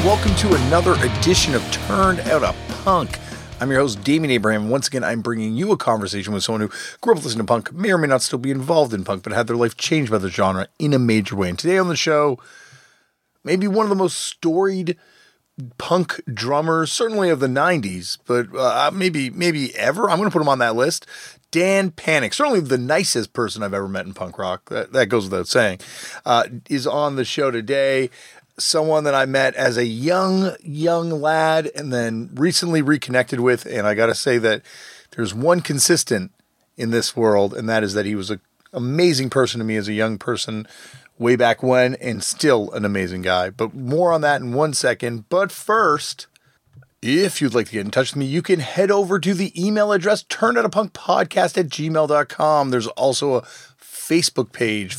welcome to another edition of Turned Out a Punk. I'm your host, Damian Abraham. Once again, I'm bringing you a conversation with someone who grew up listening to punk, may or may not still be involved in punk, but had their life changed by the genre in a major way. And today on the show, maybe one of the most storied punk drummers, certainly of the 90s, but maybe ever. I'm going to put him on that list. Dan Panic, certainly the nicest person I've ever met in punk rock, that goes without saying, is on the show today. Someone that I met as a young lad and then recently reconnected with, and I got to say that there's one consistent in this world, and that is that he was an amazing person to me as a young person way back when, and still an amazing guy. But more on that in 1 second. But first, if you'd like to get in touch with me, you can head over to the email address, turnedoutapunkpodcast@gmail.com. There's also a Facebook page,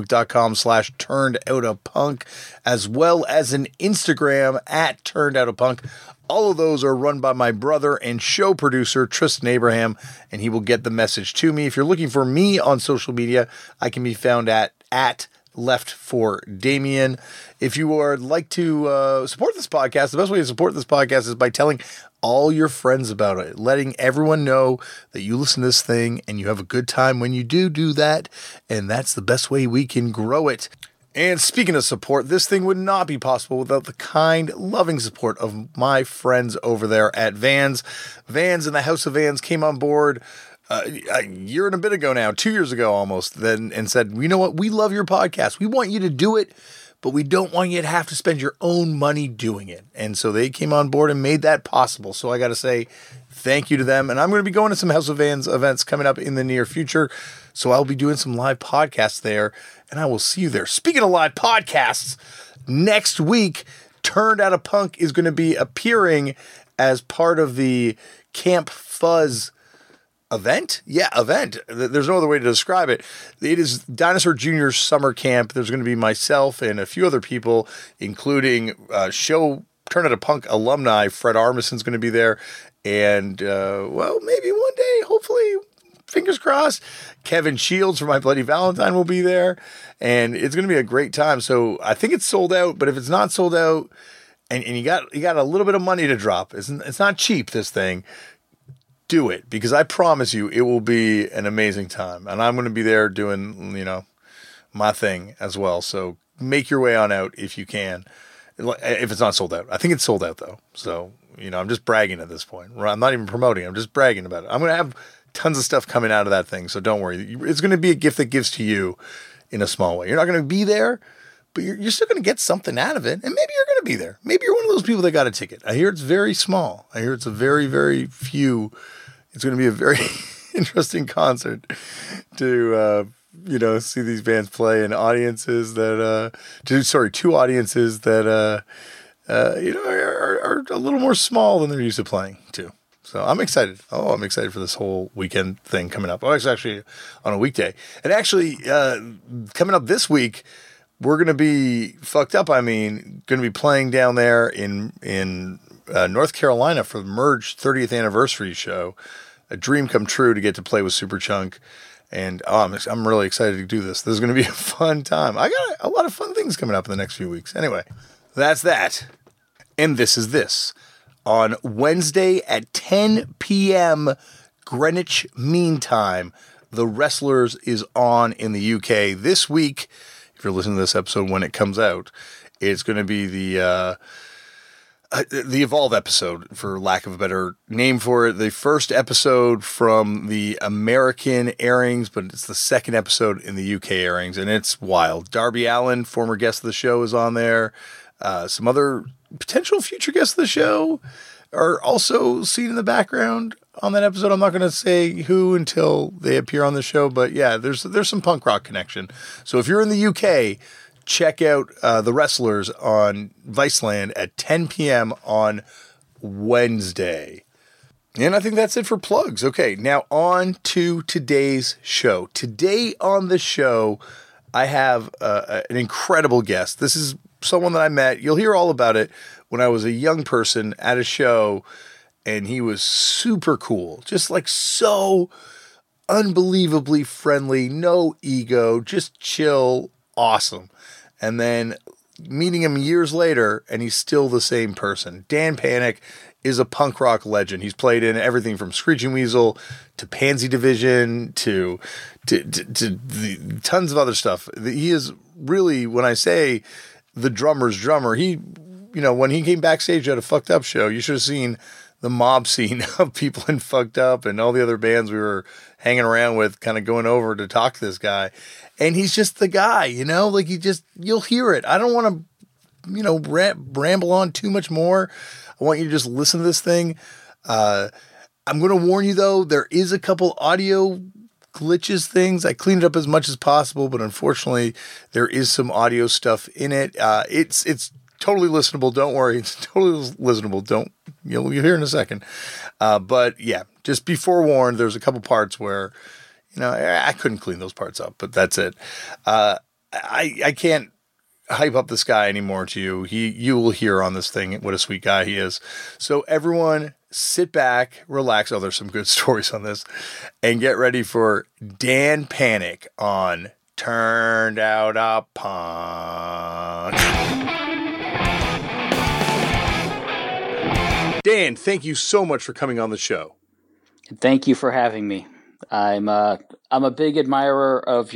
facebook.com/turnedoutapunk, as well as an Instagram @turnedoutapunk. All of those are run by my brother and show producer, Tristan Abraham, and he will get the message to me. If you're looking for me on social media, I can be found at Left for Damien. If you would like to support this podcast, the best way to support this podcast is by telling all your friends about it, letting everyone know that you listen to this thing and you have a good time when you do that, and that's the best way we can grow it. And speaking of support, this thing would not be possible without the kind, loving support of my friends over there at Vans. Vans and the House of Vans came on board a year and a bit ago now, 2 years ago almost, then, and said, you know what, we love your podcast. We want you to do it, but we don't want you to have to spend your own money doing it. And so they came on board and made that possible. So I got to say thank you to them. And I'm going to be going to some House of Vans events coming up in the near future. So I'll be doing some live podcasts there, and I will see you there. Speaking of live podcasts, next week, Turned Out a Punk is going to be appearing as part of the Camp Fuzz event? Yeah, event. There's no other way to describe it. It is Dinosaur Jr.'s summer camp. There's going to be myself and a few other people, including show Turn Out a Punk alumni. Fred Armisen's going to be there. And, well, maybe one day, hopefully, fingers crossed, Kevin Shields from My Bloody Valentine will be there. And it's going to be a great time. So I think it's sold out, but if it's not sold out and you got a little bit of money to drop, it's not cheap, this thing. Do it, because I promise you it will be an amazing time. And I'm going to be there doing, my thing as well. So make your way on out if you can, if it's not sold out. I think it's sold out though. So, I'm just bragging at this point. I'm not even promoting. I'm just bragging about it. I'm going to have tons of stuff coming out of that thing. So don't worry. It's going to be a gift that gives to you in a small way. You're not going to be there, but you're still going to get something out of it. And maybe you're going to be there. Maybe you're one of those people that got a ticket. I hear it's very small. I hear it's a very, very few. It's going to be a very interesting concert to, see these bands play in audiences that, two audiences that, are a little more small than they're used to playing too. So I'm excited. Oh, I'm excited for this whole weekend thing coming up. Oh, it's actually on a weekday. And actually, coming up this week, we're going to be fucked up. Going to be playing down there in North Carolina for the Merge 30th anniversary show. A dream come true to get to play with Superchunk. And I'm really excited to do this. This is going to be a fun time. I got a lot of fun things coming up in the next few weeks. Anyway, that's that. And this is this. On Wednesday at 10 p.m. Greenwich Mean Time, The Wrestlers is on in the UK. This week, if you're listening to this episode when it comes out, it's going to be the Evolve episode, for lack of a better name for it. The first episode from the American airings, but it's the second episode in the UK airings, and it's wild. Darby Allin, former guest of the show, is on there. Some other potential future guests of the show are also seen in the background on that episode. I'm not going to say who until they appear on the show, but yeah, there's some punk rock connection. So if you're in the UK, check out The Wrestlers on Viceland at 10 p.m. on Wednesday. And I think that's it for plugs. Okay, now on to today's show. Today on the show, I have an incredible guest. This is someone that I met. You'll hear all about it when I was a young person at a show, and he was super cool. Just like so unbelievably friendly, no ego, just chill, awesome. And then meeting him years later, and he's still the same person. Dan Panic is a punk rock legend. He's played in everything from Screeching Weasel to Pansy Division to the tons of other stuff. He is really, when I say the drummer's drummer, he, when he came backstage at a Fucked Up show, you should have seen the mob scene of people in Fucked Up and all the other bands we were hanging around with, kind of going over to talk to this guy. And he's just the guy, like you'll hear it. I don't want to, ramble on too much more. I want you to just listen to this thing. I'm going to warn you though, there is a couple audio glitches things. I cleaned it up as much as possible, but unfortunately there is some audio stuff in it. It's totally listenable. Don't worry. It's totally listenable. You'll hear in a second. But yeah, just be forewarned. There's a couple parts where, I couldn't clean those parts up, but that's it. I can't hype up this guy anymore to you. You will hear on this thing what a sweet guy he is. So everyone sit back, relax. Oh, there's some good stories on this, and get ready for Dan Panic on Turned Out a Punk. Dan, thank you so much for coming on the show. Thank you for having me. I'm a big admirer of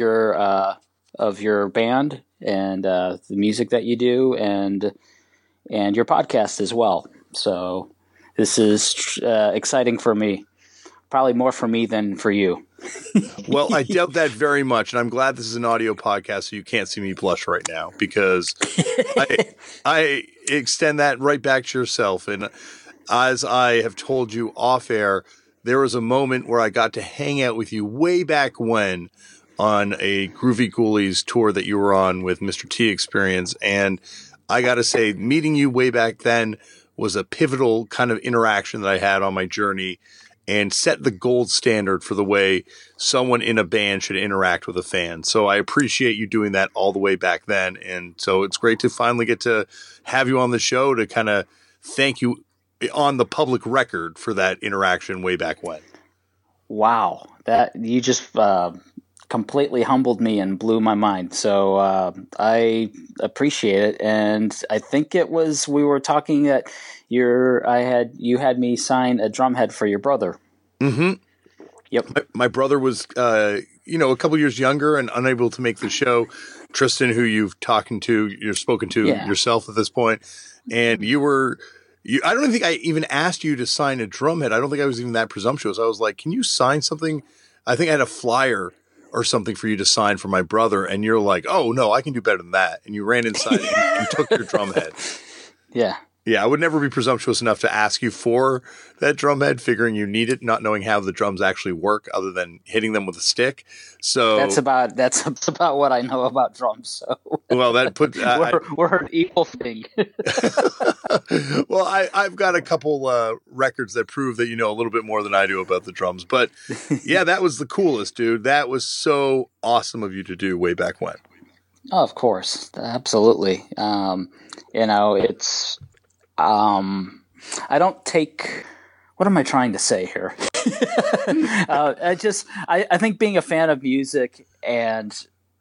your band and the music that you do, and your podcast as well. So this is exciting for me. Probably more for me than for you. Well, I doubt that very much, and I'm glad this is an audio podcast, so you can't see me blush right now, because I extend that right back to yourself. And as I have told you off air, there was a moment where I got to hang out with you way back when on a Groovy Ghoulies tour that you were on with Mr. T Experience. And I got to say, meeting you way back then was a pivotal kind of interaction that I had on my journey, and set the gold standard for the way someone in a band should interact with a fan. So I appreciate you doing that all the way back then. And so it's great to finally get to have you on the show to kind of thank you on the public record for that interaction way back when. Wow. That you just completely humbled me and blew my mind. So I appreciate it. And I think we were talking that you had me sign a drum head for your brother. Mm-hmm. Yep. My brother was, a couple years younger and unable to make the show. Tristan, who you've spoken to yourself at this point. And I don't think I even asked you to sign a drum head. I don't think I was even that presumptuous. I was like, can you sign something? I think I had a flyer or something for you to sign for my brother. And you're like, oh no, I can do better than that. And you ran inside and took your drum head. Yeah. Yeah, I would never be presumptuous enough to ask you for that drum head, figuring you need it, not knowing how the drums actually work other than hitting them with a stick. So that's about what I know about drums. So well, that puts we're an equal thing. Well, I've got a couple records that prove that you know a little bit more than I do about the drums. But yeah, that was the coolest, dude. That was so awesome of you to do way back when. Oh, of course, absolutely. It's. I don't take. What am I trying to say here? I think being a fan of music and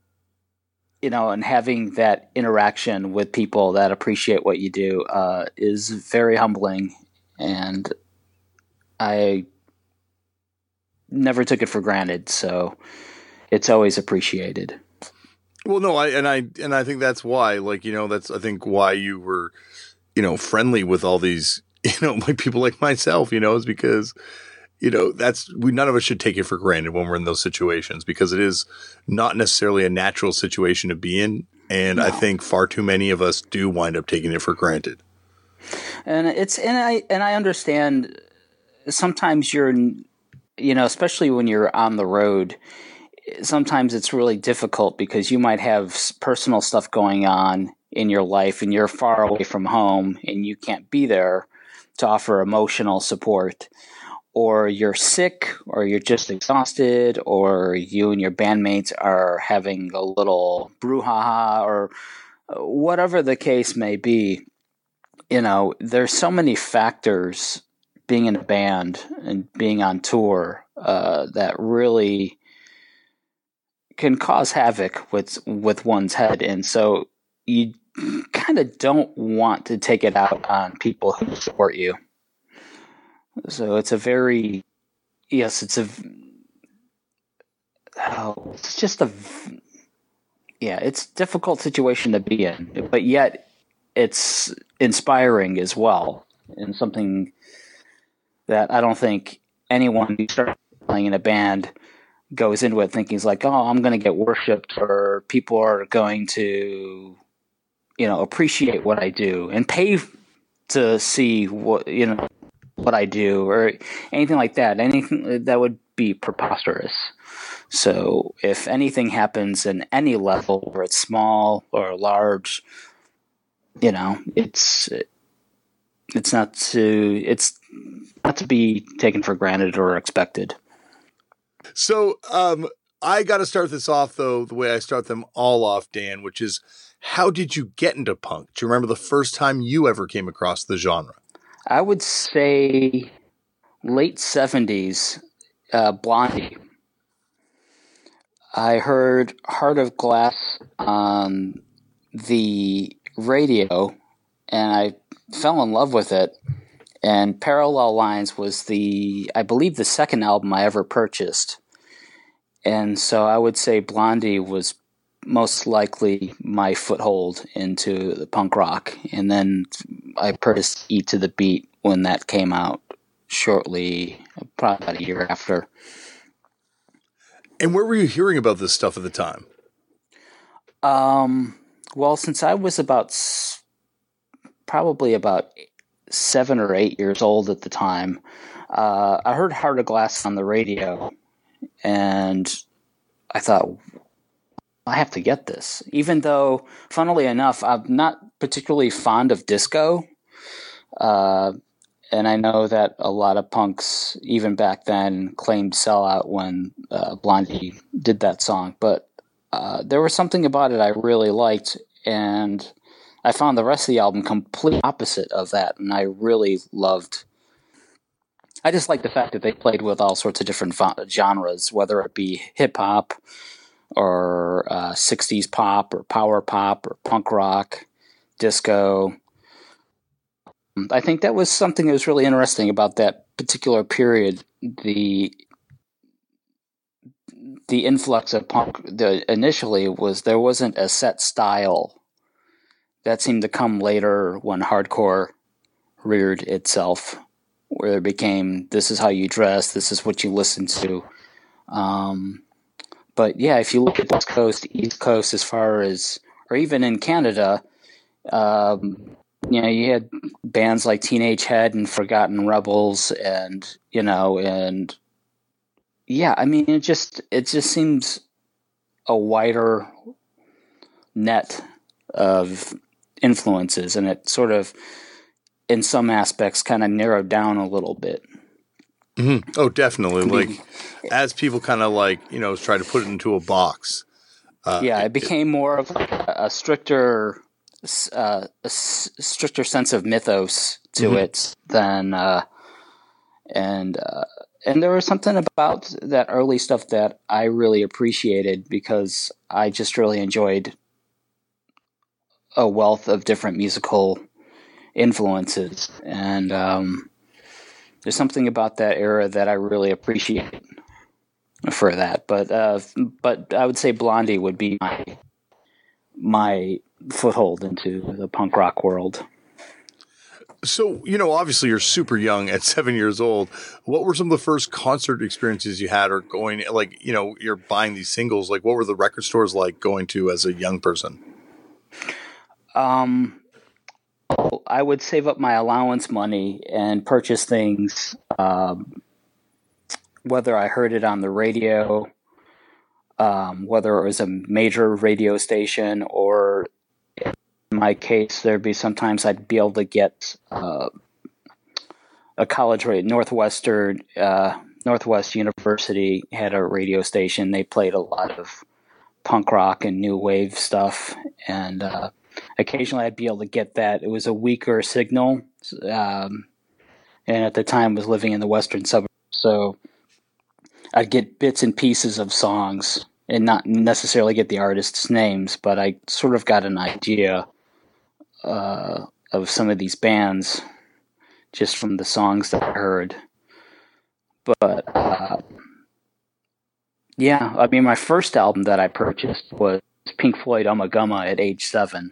having that interaction with people that appreciate what you do is very humbling, and I never took it for granted. So it's always appreciated. Well, no, I think that's why, that's I think why you were, friendly with all these, like people like myself, is because, none of us should take it for granted when we're in those situations, because it is not necessarily a natural situation to be in. And no. I think far too many of us do wind up taking it for granted. And I understand sometimes you're, especially when you're on the road, sometimes it's really difficult because you might have personal stuff going on in your life and you're far away from home and you can't be there to offer emotional support, or you're sick, or you're just exhausted, or you and your bandmates are having a little brouhaha, or whatever the case may be. There's so many factors being in a band and being on tour that really can cause havoc with one's head. And so you kind of don't want to take it out on people who support you. So it's a very, yes, it's just a, yeah, it's a difficult situation to be in, but yet it's inspiring as well, and something that I don't think anyone who starts playing in a band goes into it thinking, like, oh, I'm going to get worshipped, or people are going to, appreciate what I do and pay to see what I do, or anything like that. Anything that would be preposterous. So if anything happens in any level, whether it's small or large, it's not to be taken for granted or expected. So I got to start this off, though, the way I start them all off, Dan, which is, how did you get into punk? Do you remember the first time you ever came across the genre? I would say late 70s, Blondie. I heard Heart of Glass on the radio, and I fell in love with it. And Parallel Lines was I believe the second album I ever purchased. And so I would say Blondie was most likely my foothold into the punk rock. And then I purchased Eat to the Beat when that came out shortly, probably about a year after. And where were you hearing about this stuff at the time? Well, since I was probably about 7 or 8 years old at the time, I heard Heart of Glass on the radio, and I thought, I have to get this. Even though, funnily enough, I'm not particularly fond of disco, and I know that a lot of punks, even back then, claimed sellout when Blondie did that song, but there was something about it I really liked, and I found the rest of the album complete opposite of that, and I really loved. I just like the fact that they played with all sorts of different genres, whether it be hip hop or 60s pop or power pop or punk rock, disco. I think that was something that was really interesting about that particular period. The influx of punk initially was there wasn't a set style. That seemed to come later when hardcore reared itself, where it became, this is how you dress, this is what you listen to. But yeah, if you look at West Coast, East Coast, as far as, or even in Canada, you had bands like Teenage Head and Forgotten Rebels, and and yeah, I mean, it just seems a wider net of influences, and it sort of, in some aspects, kind of narrowed down a little bit. Mm-hmm. Oh, definitely. Like, as people kind of try to put it into a box. It became more of a stricter sense of mythos to it than, and there was something about that early stuff that I really appreciated, because I just really enjoyed a wealth of different musical influences, and there's something about that era that I really appreciate for that. But I would say Blondie would be my foothold into the punk rock world. So, obviously you're super young at 7 years old. What were some of the first concert experiences you had, or going, you're buying these singles? Like, what were the record stores like going to as a young person? I would save up my allowance money and purchase things, whether I heard it on the radio, whether it was a major radio station, or in my case, there'd be sometimes I'd be able to get a college radio. Northwest University had a radio station. They played a lot of punk rock and new wave stuff, and occasionally I'd be able to get that. It was a weaker signal, and at the time I was living in the western suburbs, so I'd get bits and pieces of songs and not necessarily get the artists' names, but I sort of got an idea of some of these bands just from the songs that I heard. But yeah, I mean, my first album that I purchased was Pink Floyd Ummagumma at age 7.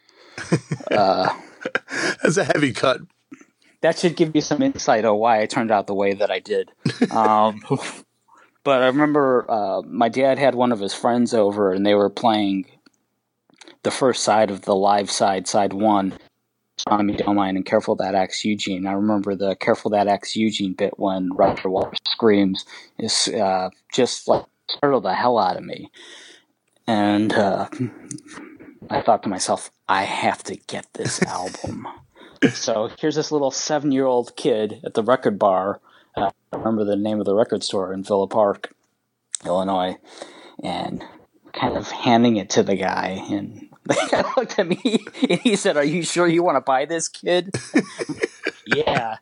That's a heavy cut. That should give you some insight on why I turned out the way that I did. But I remember my dad had one of his friends over, and they were playing the first side of the live side, side 1, Tommy Don't Mind and Careful That Axe Eugene. I remember the Careful That Axe Eugene bit when Roger Waters screams is just like startled the hell out of me. And I thought to myself, I have to get this album. So here's this little 7-year-old kid at the record bar. I remember the name of the record store in Villa Park, Illinois, and kind of handing it to the guy. And the guy looked at me and he said, "Are you sure you want to buy this, kid?" Yeah.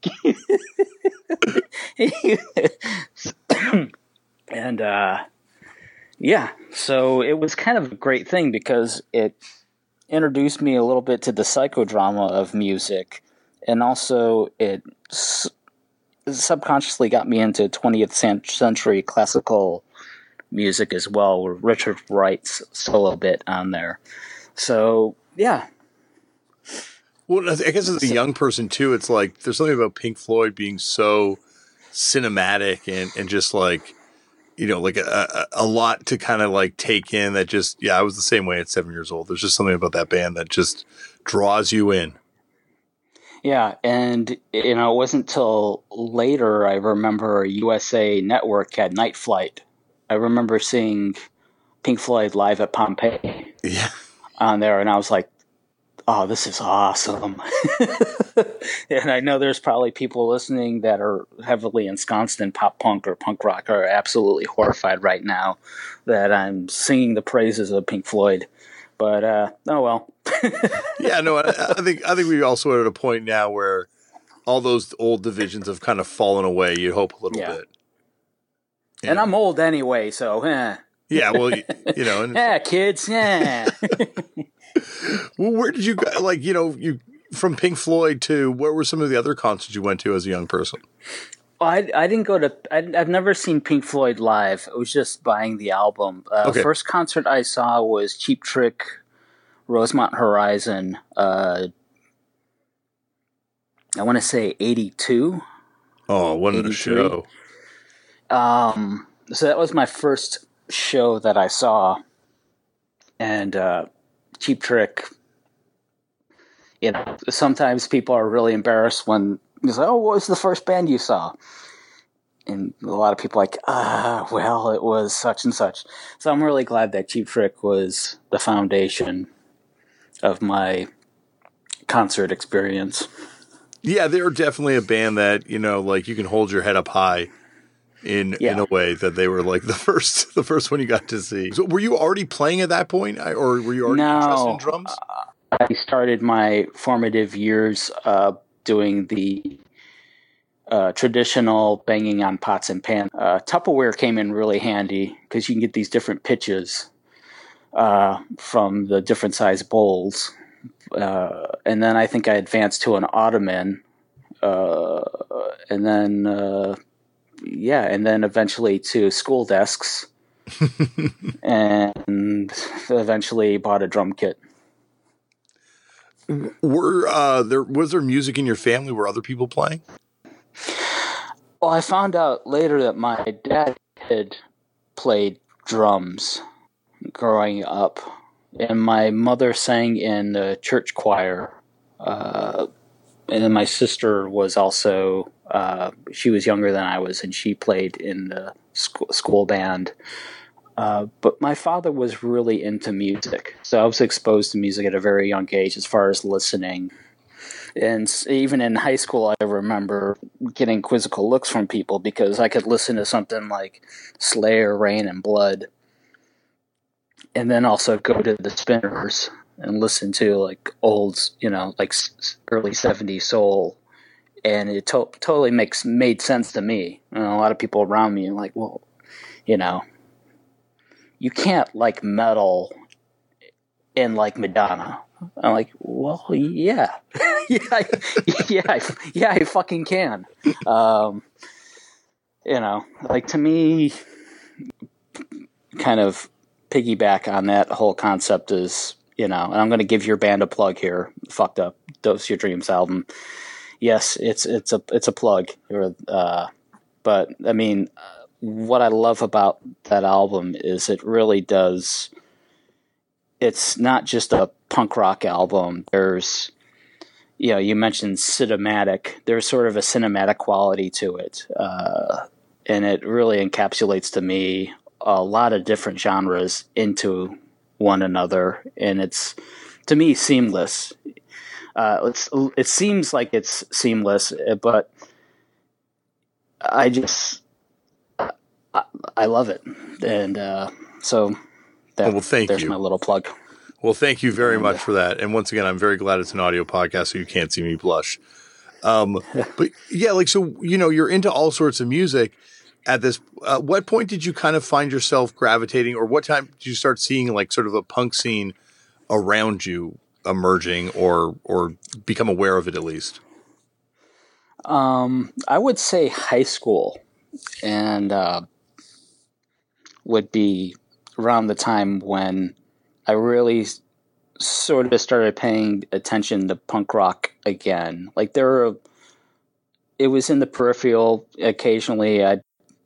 And yeah, so it was kind of a great thing because it introduced me a little bit to the psychodrama of music, and also it subconsciously got me into 20th century classical music as well, with Richard Wright's solo bit on there. So, yeah. Well, I guess as a young person, too, it's like there's something about Pink Floyd being so cinematic and just like, you know, like a lot to kind of like take in that just, yeah, I was the same way at 7 years old. There's just something about that band that just draws you in. Yeah, and, you know, it wasn't till later I remember USA Network had Night Flight. I remember seeing Pink Floyd live at Pompeii on there, and I was like, oh, this is awesome. And I know there's probably people listening that are heavily ensconced in pop punk or punk rock are absolutely horrified right now that I'm singing the praises of Pink Floyd. But, oh well. Yeah, no, I think we also are at a point now where all those old divisions have kind of fallen away. You hope a little bit. Yeah. And I'm old anyway, so yeah, well, you know, and yeah, kids, yeah. Well, where did you go? Like, you know, you from Pink Floyd to where were some of the other concerts you went to as a young person? Well, I didn't go to. I've never seen Pink Floyd live. It was just buying the album. Okay. First concert I saw was Cheap Trick, Rosemont Horizon. I want to say 82. Oh, what a show! So that was my first show that I saw, and Cheap Trick. You know, sometimes people are really embarrassed when it's like, "Oh, what was the first band you saw?" And a lot of people are like, well, it was such and such. So I'm really glad that Cheap Trick was the foundation of my concert experience. Yeah, they're definitely a band that, you know, like you can hold your head up high in a way that they were like the first one you got to see. So were you already playing at that point, or were you already interested in drums? I started my formative years doing the traditional banging on pots and pans. Tupperware came in really handy because you can get these different pitches from the different size bowls. And then I think I advanced to an ottoman, and then eventually to school desks, and eventually bought a drum kit. Was there music in your family? Were other people playing? Well, I found out later that my dad had played drums growing up, and my mother sang in the church choir, and then my sister was also, she was younger than I was, and she played in the school band. But my father was really into music, so I was exposed to music at a very young age as far as listening. And even in high school, I remember getting quizzical looks from people because I could listen to something like Slayer, Rain and Blood, and then also go to the Spinners and listen to like old, you know, like early 70s soul. And it totally made sense to me. And a lot of people around me are like, well, you know, you can't like metal and like Madonna. I'm like, well, yeah, I fucking can. Like to me, kind of piggyback on that whole concept is, and I'm going to give your band a plug here. Fucked Up, Dose Your Dreams album. Yes, it's a plug. But I mean, what I love about that album is it really does. It's not just a punk rock album. There's, you mentioned cinematic. There's sort of a cinematic quality to it, and it really encapsulates to me a lot of different genres into one another, and it's, to me, seamless. It seems like it's seamless, but I love it, and so there's my little plug. Well, thank you very much for that. And once again, I'm very glad it's an audio podcast, so you can't see me blush. But yeah, like, so, you're into all sorts of music at this. What point did you kind of find yourself gravitating, or what time did you start seeing like sort of a punk scene around you emerging, or become aware of it at least? I would say high school, and would be around the time when I really sort of started paying attention to punk rock again. Like it was in the peripheral. Occasionally I'd,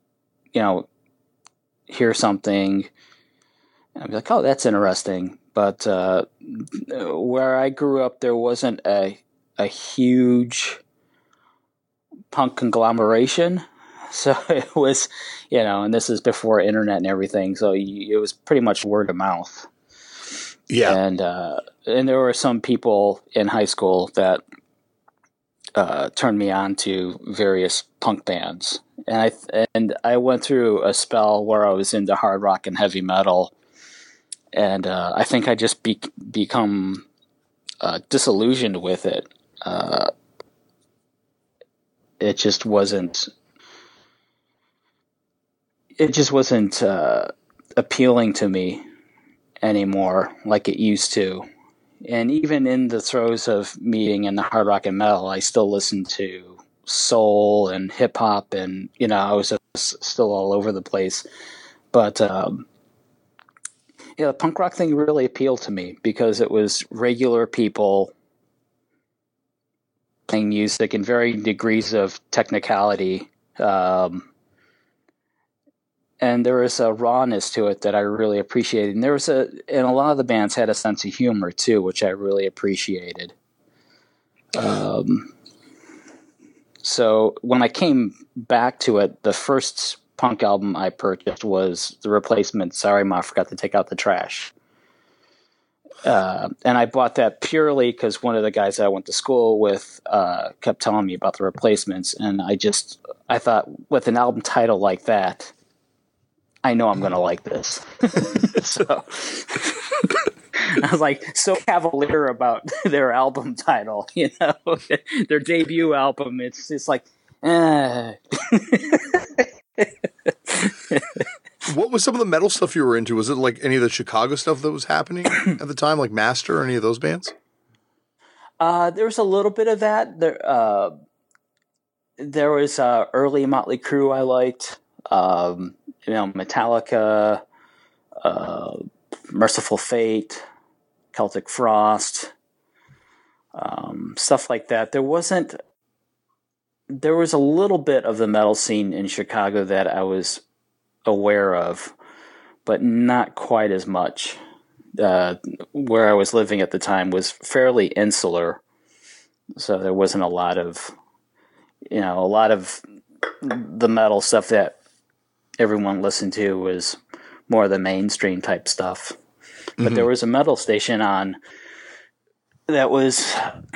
hear something and I'd be like, oh, that's interesting. But where I grew up, there wasn't a huge punk conglomeration. So it was, and this is before internet and everything. So it was pretty much word of mouth. Yeah. And there were some people in high school that turned me on to various punk bands. And I went through a spell where I was into hard rock and heavy metal. And I think I just become disillusioned with it. It just wasn't appealing to me anymore like it used to. And even in the throes of meeting in the hard rock and metal, I still listened to soul and hip hop, and I was just still all over the place. But the punk rock thing really appealed to me because it was regular people playing music in varying degrees of technicality. And there was a rawness to it that I really appreciated. And and a lot of the bands had a sense of humor too, which I really appreciated. So when I came back to it, the first punk album I purchased was The Replacement. Sorry, Ma, I forgot to take out the trash. And I bought that purely because one of the guys I went to school with kept telling me about The Replacements. And I thought, with an album title like that, I know I'm going to like this. So I was like so cavalier about their album title, their debut album. It's like, What was some of the metal stuff you were into? Was it like any of the Chicago stuff that was happening at the time, like Master or any of those bands? There was a little bit of that. There was early Motley Crue I liked. Metallica, Merciful Fate, Celtic Frost, stuff like that. There was a little bit of the metal scene in Chicago that I was aware of, but not quite as much. Where I was living at the time was fairly insular, so there wasn't a lot of the metal stuff that everyone listened to was more the mainstream type stuff. But Mm-hmm. there was a metal station on that was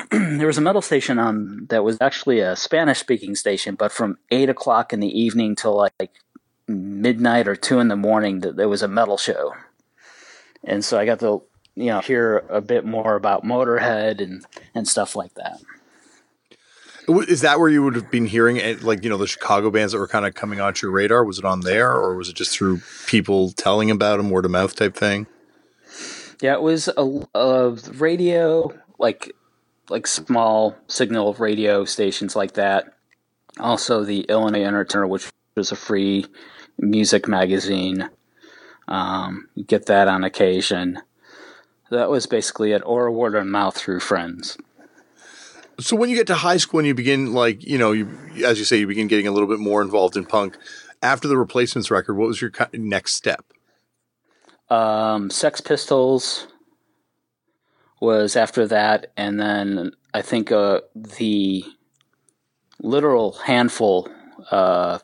actually a Spanish speaking station, but from 8:00 in the evening till like midnight or 2 a.m, there was a metal show. And so I got to, hear a bit more about Motorhead and stuff like that. Is that where you would have been hearing it, like, the Chicago bands that were kind of coming onto your radar? Was it on there, or was it just through people telling about them, word of mouth type thing? Yeah, it was a radio, like small signal radio stations like that. Also, the Illinois Entertainer, which was a free music magazine. You get that on occasion. That was basically it, or word of mouth through friends. So when you get to high school and you begin, like, as you say, you begin getting a little bit more involved in punk. After the Replacements record, what was your next step? Sex Pistols was after that, and then I think the literal handful of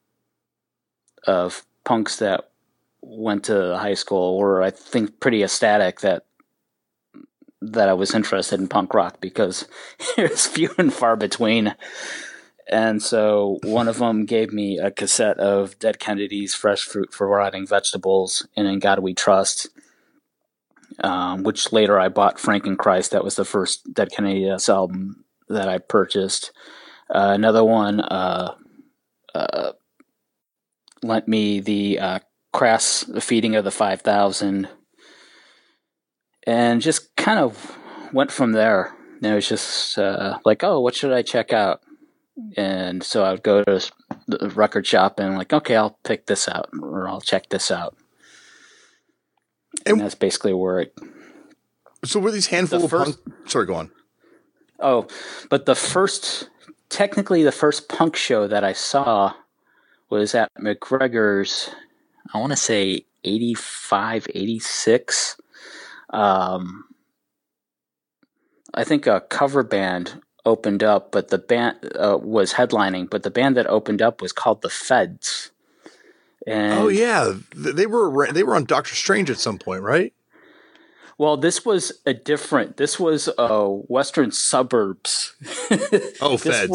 punks that went to high school were, I think, pretty ecstatic that I was interested in punk rock, because it was few and far between. And so one of them gave me a cassette of Dead Kennedys, Fresh Fruit for Rotting Vegetables, and In God We Trust, which later I bought Frankenchrist. That was the first Dead Kennedys album that I purchased. Another one lent me the Crass Feeding of the 5,000, and just kind of went from there. And it was just like, oh, what should I check out? And so I would go to the record shop and like, okay, I'll pick this out, or I'll check this out. And that's basically where it... So were these handful of punk... Sorry, go on. Oh, but technically the first punk show that I saw was at McGregor's, I want to say 85, 86. I think a cover band opened up, but the band was headlining, but the band that opened up was called The Feds. And oh yeah, they were on Doctor Strange at some point, right? Well, this was Western Suburbs. Oh, Feds.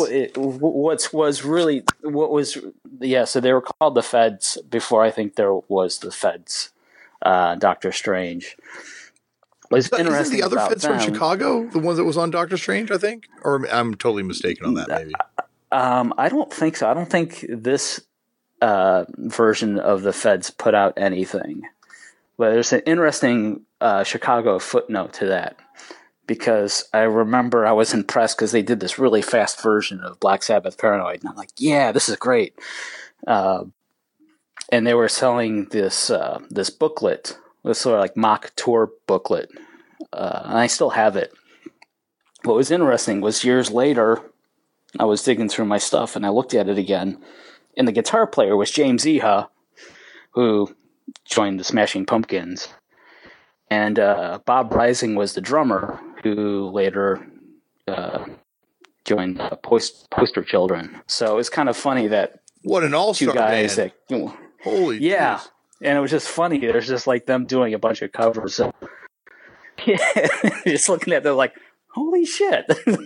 So they were called The Feds before I think there was The Feds, Doctor Strange. What's interesting the other about Feds them, from Chicago, the ones that was on Doctor Strange, I think? Or I'm totally mistaken on that, maybe. I don't think so. I don't think this version of the Feds put out anything. But there's an interesting Chicago footnote to that, because I remember I was impressed because they did this really fast version of Black Sabbath Paranoid, and I'm like, yeah, this is great. And they were selling this booklet, this sort of like mock tour booklet, and I still have it. What was interesting was years later, I was digging through my stuff and I looked at it again, and the guitar player was James Iha, who joined the Smashing Pumpkins, and Bob Rising was the drummer, who later joined Poster Children. So it's kind of funny that what an all-star two guys band. That Holy yeah, geez. And it was just funny. There's just like them doing a bunch of covers. So, yeah, just looking at them like, holy shit.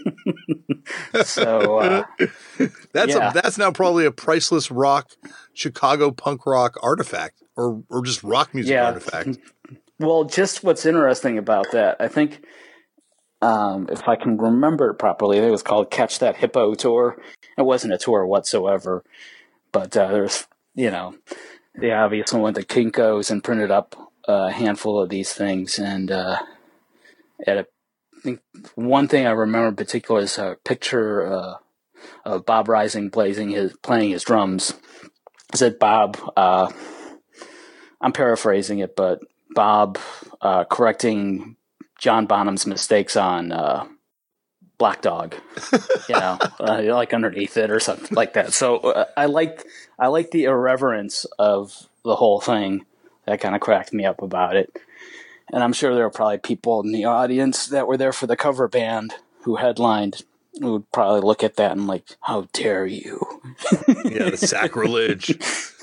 So that's now probably a priceless Chicago punk rock artifact, or just rock music artifact. Well, just what's interesting about that, I think, if I can remember it properly, it was called Catch That Hippo Tour. It wasn't a tour whatsoever, but there's, they obviously went to Kinko's and printed up a handful of these things, and I think one thing I remember in particular is a picture of Bob Rising playing his drums. I said Bob, I'm paraphrasing it, but Bob correcting John Bonham's mistakes on Black Dog, like underneath it or something like that. So I like the irreverence of the whole thing. That kind of cracked me up about it. And I'm sure there were probably people in the audience that were there for the cover band who headlined, who would probably look at that and like, how dare you? Yeah, the sacrilege.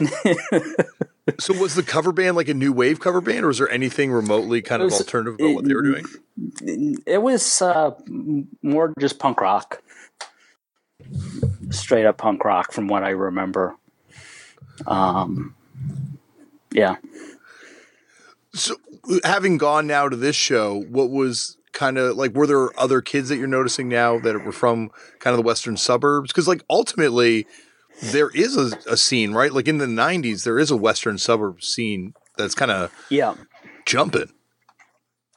So was the cover band like a new wave cover band, or was there anything remotely kind of alternative about what they were doing? It was more just punk rock. Straight up punk rock from what I remember. Yeah. So having gone now to this show, what was kind of like, were there other kids that you're noticing now that were from kind of the western suburbs? Because like ultimately there is a scene, right? Like in the 90s, there is a western suburb scene that's kind of jumping.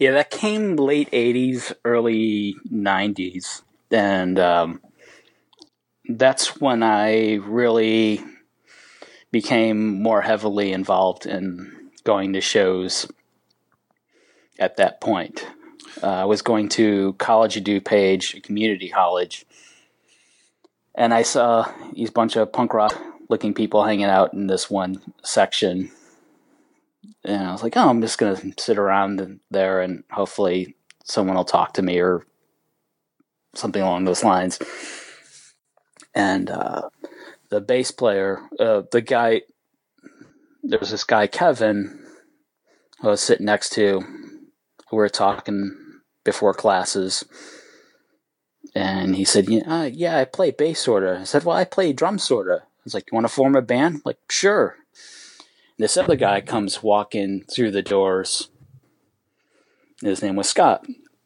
Yeah, that came late 80s, early 90s. And that's when I really became more heavily involved in going to shows at that point. I was going to College of DuPage, a community college, and I saw these bunch of punk rock looking people hanging out in this one section. And I was like, oh, I'm just going to sit around there and hopefully someone will talk to me or something along those lines. And the bass player, the guy, there was this guy, Kevin, who I was sitting next to, who we were talking before classes. And he said, yeah, I play bass sort of. I said, well, I play drums sort of. I was like, you want to form a band? I'm like, sure. And this other guy comes walking through the doors. His name was Scott.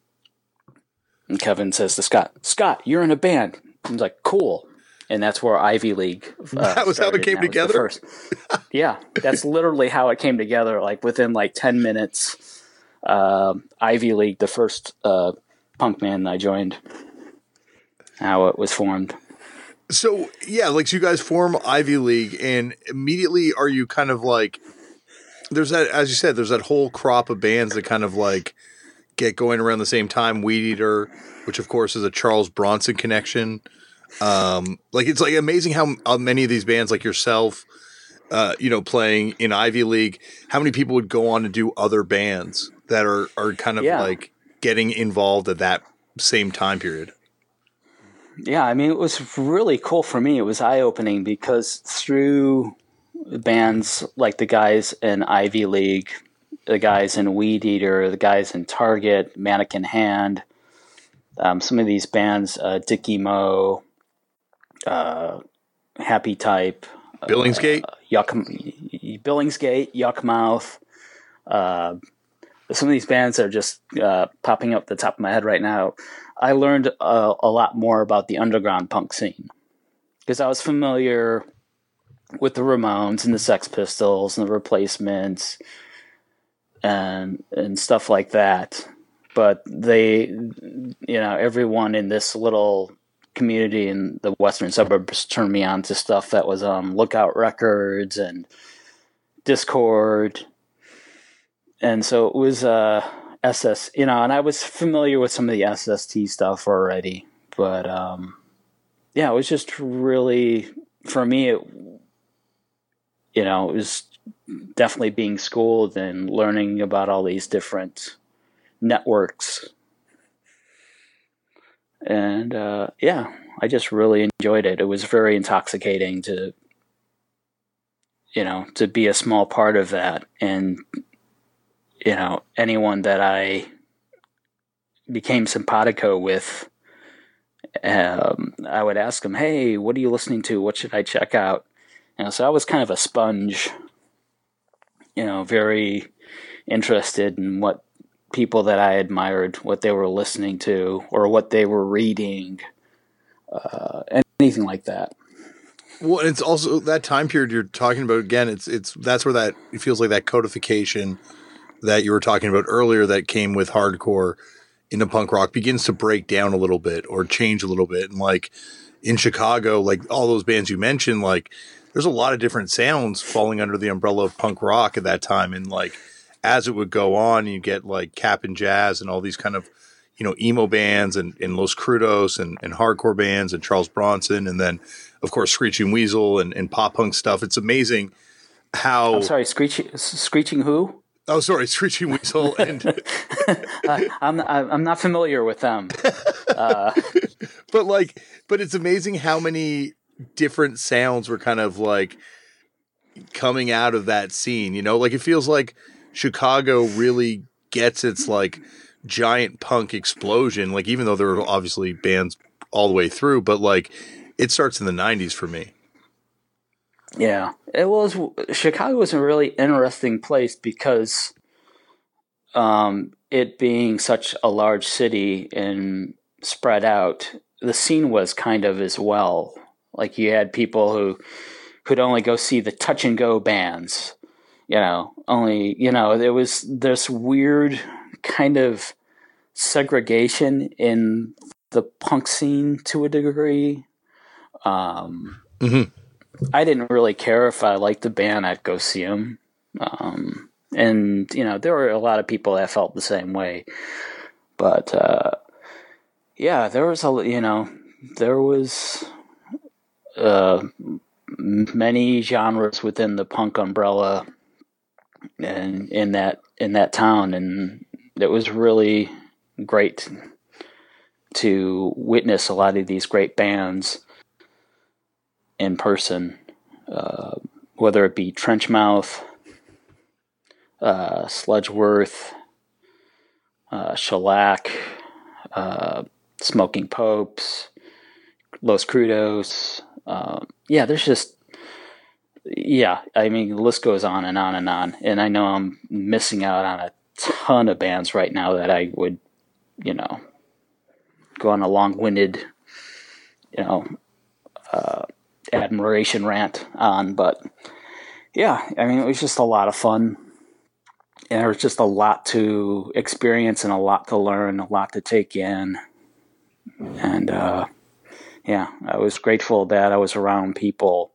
And Kevin says to Scott, you're in a band. I was like, cool. And that's where Ivy League that was how it came together? Yeah, that's literally how it came together. Like within 10 minutes, Ivy League, the first punk band I joined, how it was formed. So, yeah, so you guys form Ivy League, and immediately are you kind of there's that, as you said, there's that whole crop of bands that kind of get going around the same time. Weed Eater, which of course is a Charles Bronson connection. It's amazing how many of these bands like yourself, playing in Ivy League, how many people would go on to do other bands that are kind of getting involved at that same time period. Yeah, I mean, it was really cool for me. It was eye-opening because through bands like the guys in Ivy League, the guys in Weed Eater, the guys in Target, Mannequin Hand, some of these bands, Dickie Mo, Happy Type, Billingsgate, Yuckmouth. Some of these bands are just popping up the top of my head right now. I learned a lot more about the underground punk scene because I was familiar with the Ramones and the Sex Pistols and the Replacements and stuff like that. But they, everyone in this little community in the western suburbs turned me on to stuff that was on Lookout Records and Discord. And so it was SS, and I was familiar with some of the SST stuff already. But, it was just really, for me, it was definitely being schooled and learning about all these different networks. And, I just really enjoyed it. It was very intoxicating to be a small part of that. And, anyone that I became simpatico with, I would ask them, hey, what are you listening to? What should I check out? So I was kind of a sponge, very interested in what people that I admired, what they were listening to or what they were reading, anything like that. Well, it's also that time period you're talking about again. That's where it feels like that codification that you were talking about earlier that came with hardcore into punk rock begins to break down a little bit or change a little bit. And in Chicago, all those bands you mentioned, there's a lot of different sounds falling under the umbrella of punk rock at that time. And as it would go on, you get Cap'n Jazz and all these kind of, emo bands and Los Crudos and hardcore bands and Charles Bronson. And then of course, Screeching Weasel and pop punk stuff. It's amazing how. I'm sorry, Screeching who? Oh, sorry, Screeching Weasel, and I'm not familiar with them. But it's amazing how many different sounds were kind of coming out of that scene. It feels like Chicago really gets its giant punk explosion. Even though there were obviously bands all the way through, but it starts in the 90s for me. Yeah, Chicago was a really interesting place because it being such a large city and spread out, the scene was kind of as well. You had people who could only go see the touch and go bands, there was this weird kind of segregation in the punk scene to a degree. I didn't really care if I liked the band, I'd go see them. And, there were a lot of people that felt the same way. But, there was many genres within the punk umbrella and in that town. And it was really great to witness a lot of these great bands in person, whether it be Trenchmouth, Sludgeworth, Shellac, Smoking Popes, Los Crudos. There's just, the list goes on and on and on. And I know I'm missing out on a ton of bands right now that I would, go on a long-winded, admiration rant on. But it was just a lot of fun. And there was just a lot to experience and a lot to learn, a lot to take in. And, I was grateful that I was around people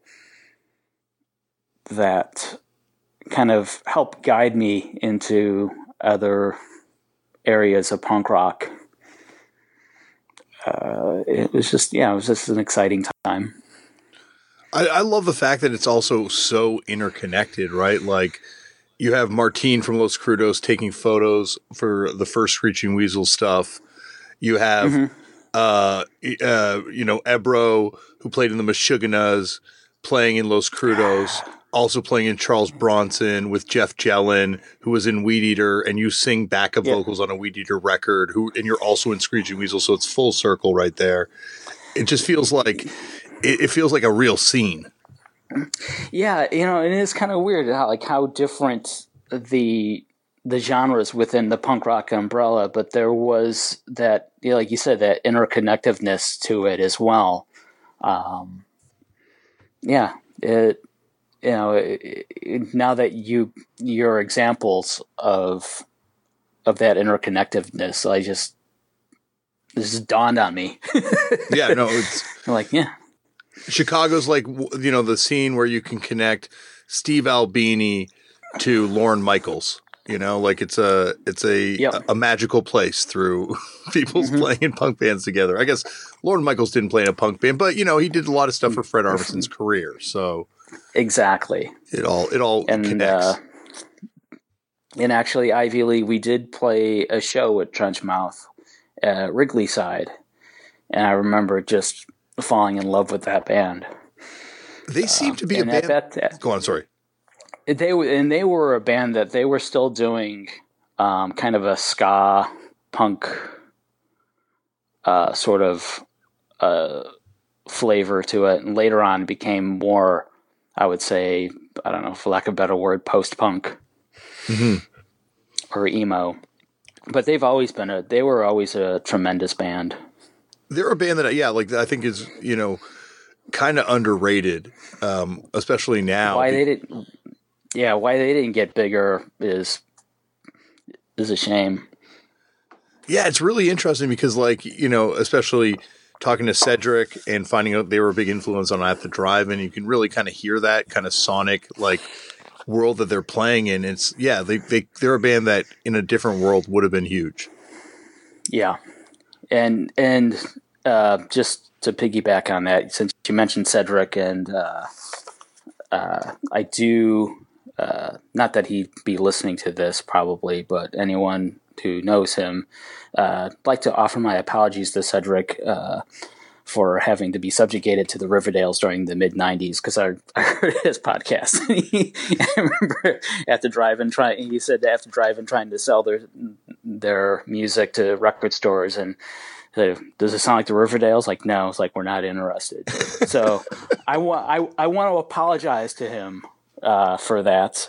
that kind of helped guide me into other areas of punk rock. It was just an exciting time. I love the fact that it's also so interconnected, right? Like, you have Martine from Los Crudos taking photos for the first Screeching Weasel stuff. You have, Ebro, who played in the Meshuggahs, playing in Los Crudos, also playing in Charles Bronson with Jeff Jellin, who was in Weed Eater, and you sing backup vocals on a Weed Eater record, and you're also in Screeching Weasel, so it's full circle right there. It just feels like it feels like a real scene. Yeah, it is kind of weird how different the genres within the punk rock umbrella, but there was that, like you said, that interconnectiveness to it as well. Now that your examples of that interconnectiveness, this has dawned on me. It's like, Chicago's like, the scene where you can connect Steve Albini to Lorne Michaels, it's a magical place through people's playing in punk bands together. I guess Lorne Michaels didn't play in a punk band, but he did a lot of stuff for Fred Armisen's career. So exactly. It all connects. And actually, Ivy League, we did play a show with Trenchmouth at Wrigley Side. And I remember just falling in love with that band. They seem to be a band. Go on, sorry. They were a band that they were still doing kind of a ska punk sort of flavor to it, and later on became more, I would say, I don't know, for lack of a better word, post-punk or emo. But they were always a tremendous band. They're a band that, I think is, kind of underrated, especially now. Why they didn't get bigger is a shame. Yeah, it's really interesting because, especially talking to Cedric and finding out they were a big influence on At the Drive-In, you can really kind of hear that kind of sonic, world that they're playing in. It's, they're a band that in a different world would have been huge. Yeah. And just to piggyback on that, since you mentioned Cedric, and I do, not that he'd be listening to this probably, but anyone who knows him, I'd like to offer my apologies to Cedric for having to be subjugated to the Riverdales during the mid-'90s, because I heard his podcast. I remember at the drive-in, he said at the drive-in trying to sell their music to record stores, and said, does it sound like the Riverdales? Like, no. It's like, we're not interested. So I want to apologize to him for that.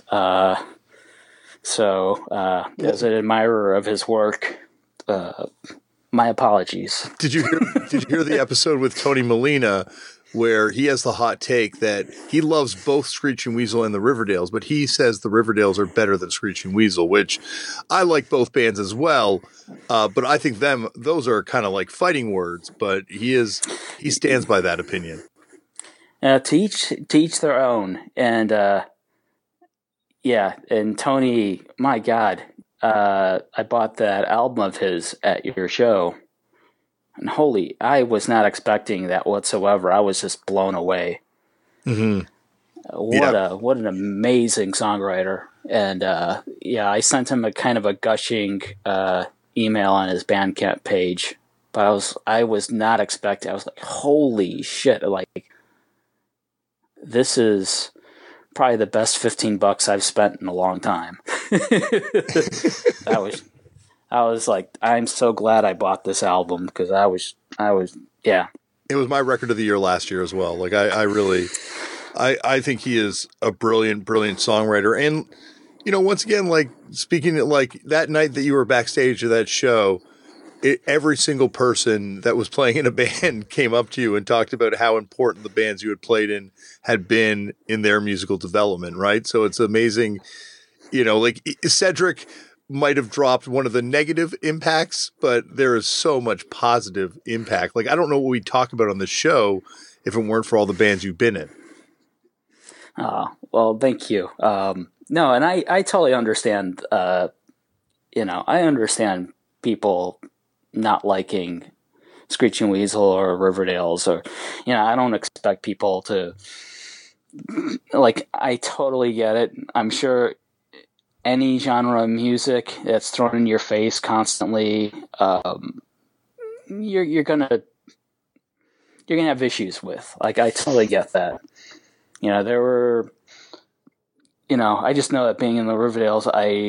As an admirer of his work, my apologies. Did you hear the episode with Tony Molina where he has the hot take that he loves both Screeching Weasel and the Riverdales, but he says the Riverdales are better than Screeching Weasel, which I like both bands as well. But I think those are kind of like fighting words, but he stands by that opinion. To each their own. And, and Tony, my God, I bought that album of his at your show. And I was not expecting that whatsoever. I was just blown away. Mm-hmm. What an amazing songwriter. And I sent him a kind of a gushing email on his Bandcamp page. But I was not expecting. I was like, holy shit! Like, this is probably the best $15 I've spent in a long time. I was like, I'm so glad I bought this album because I was. It was my record of the year last year as well. Like I think he is a brilliant songwriter. And, once again, like speaking like that night that you were backstage of that show, every single person that was playing in a band came up to you and talked about how important the bands you had played in had been in their musical development. Right. So it's amazing, like Cedric might have dropped one of the negative impacts, but there is so much positive impact. Like, I don't know what we'd talk about on the show if it weren't for all the bands you've been in. Well, thank you. No, and I totally understand, I understand people not liking Screeching Weasel or Riverdales or, I don't expect people to, like, I totally get it. I'm sure any genre of music that's thrown in your face constantly, you're gonna have issues with. Like, I totally get that. There were, I just know that being in the Riverdales,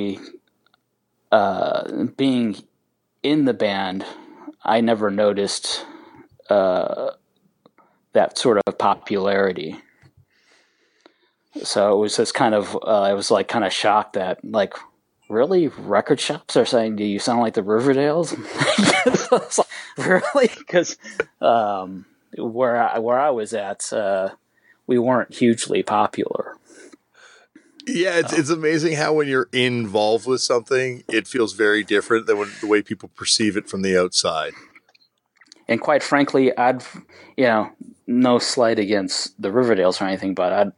being in the band, I never noticed that sort of popularity. So it was just kind of, I was like kind of shocked that, like, really, record shops are saying, "Do you sound like the Riverdales?" Like, really? Because where I was at, we weren't hugely popular. Yeah, it's amazing how when you're involved with something, it feels very different than the way people perceive it from the outside. And quite frankly, no slight against the Riverdales or anything, but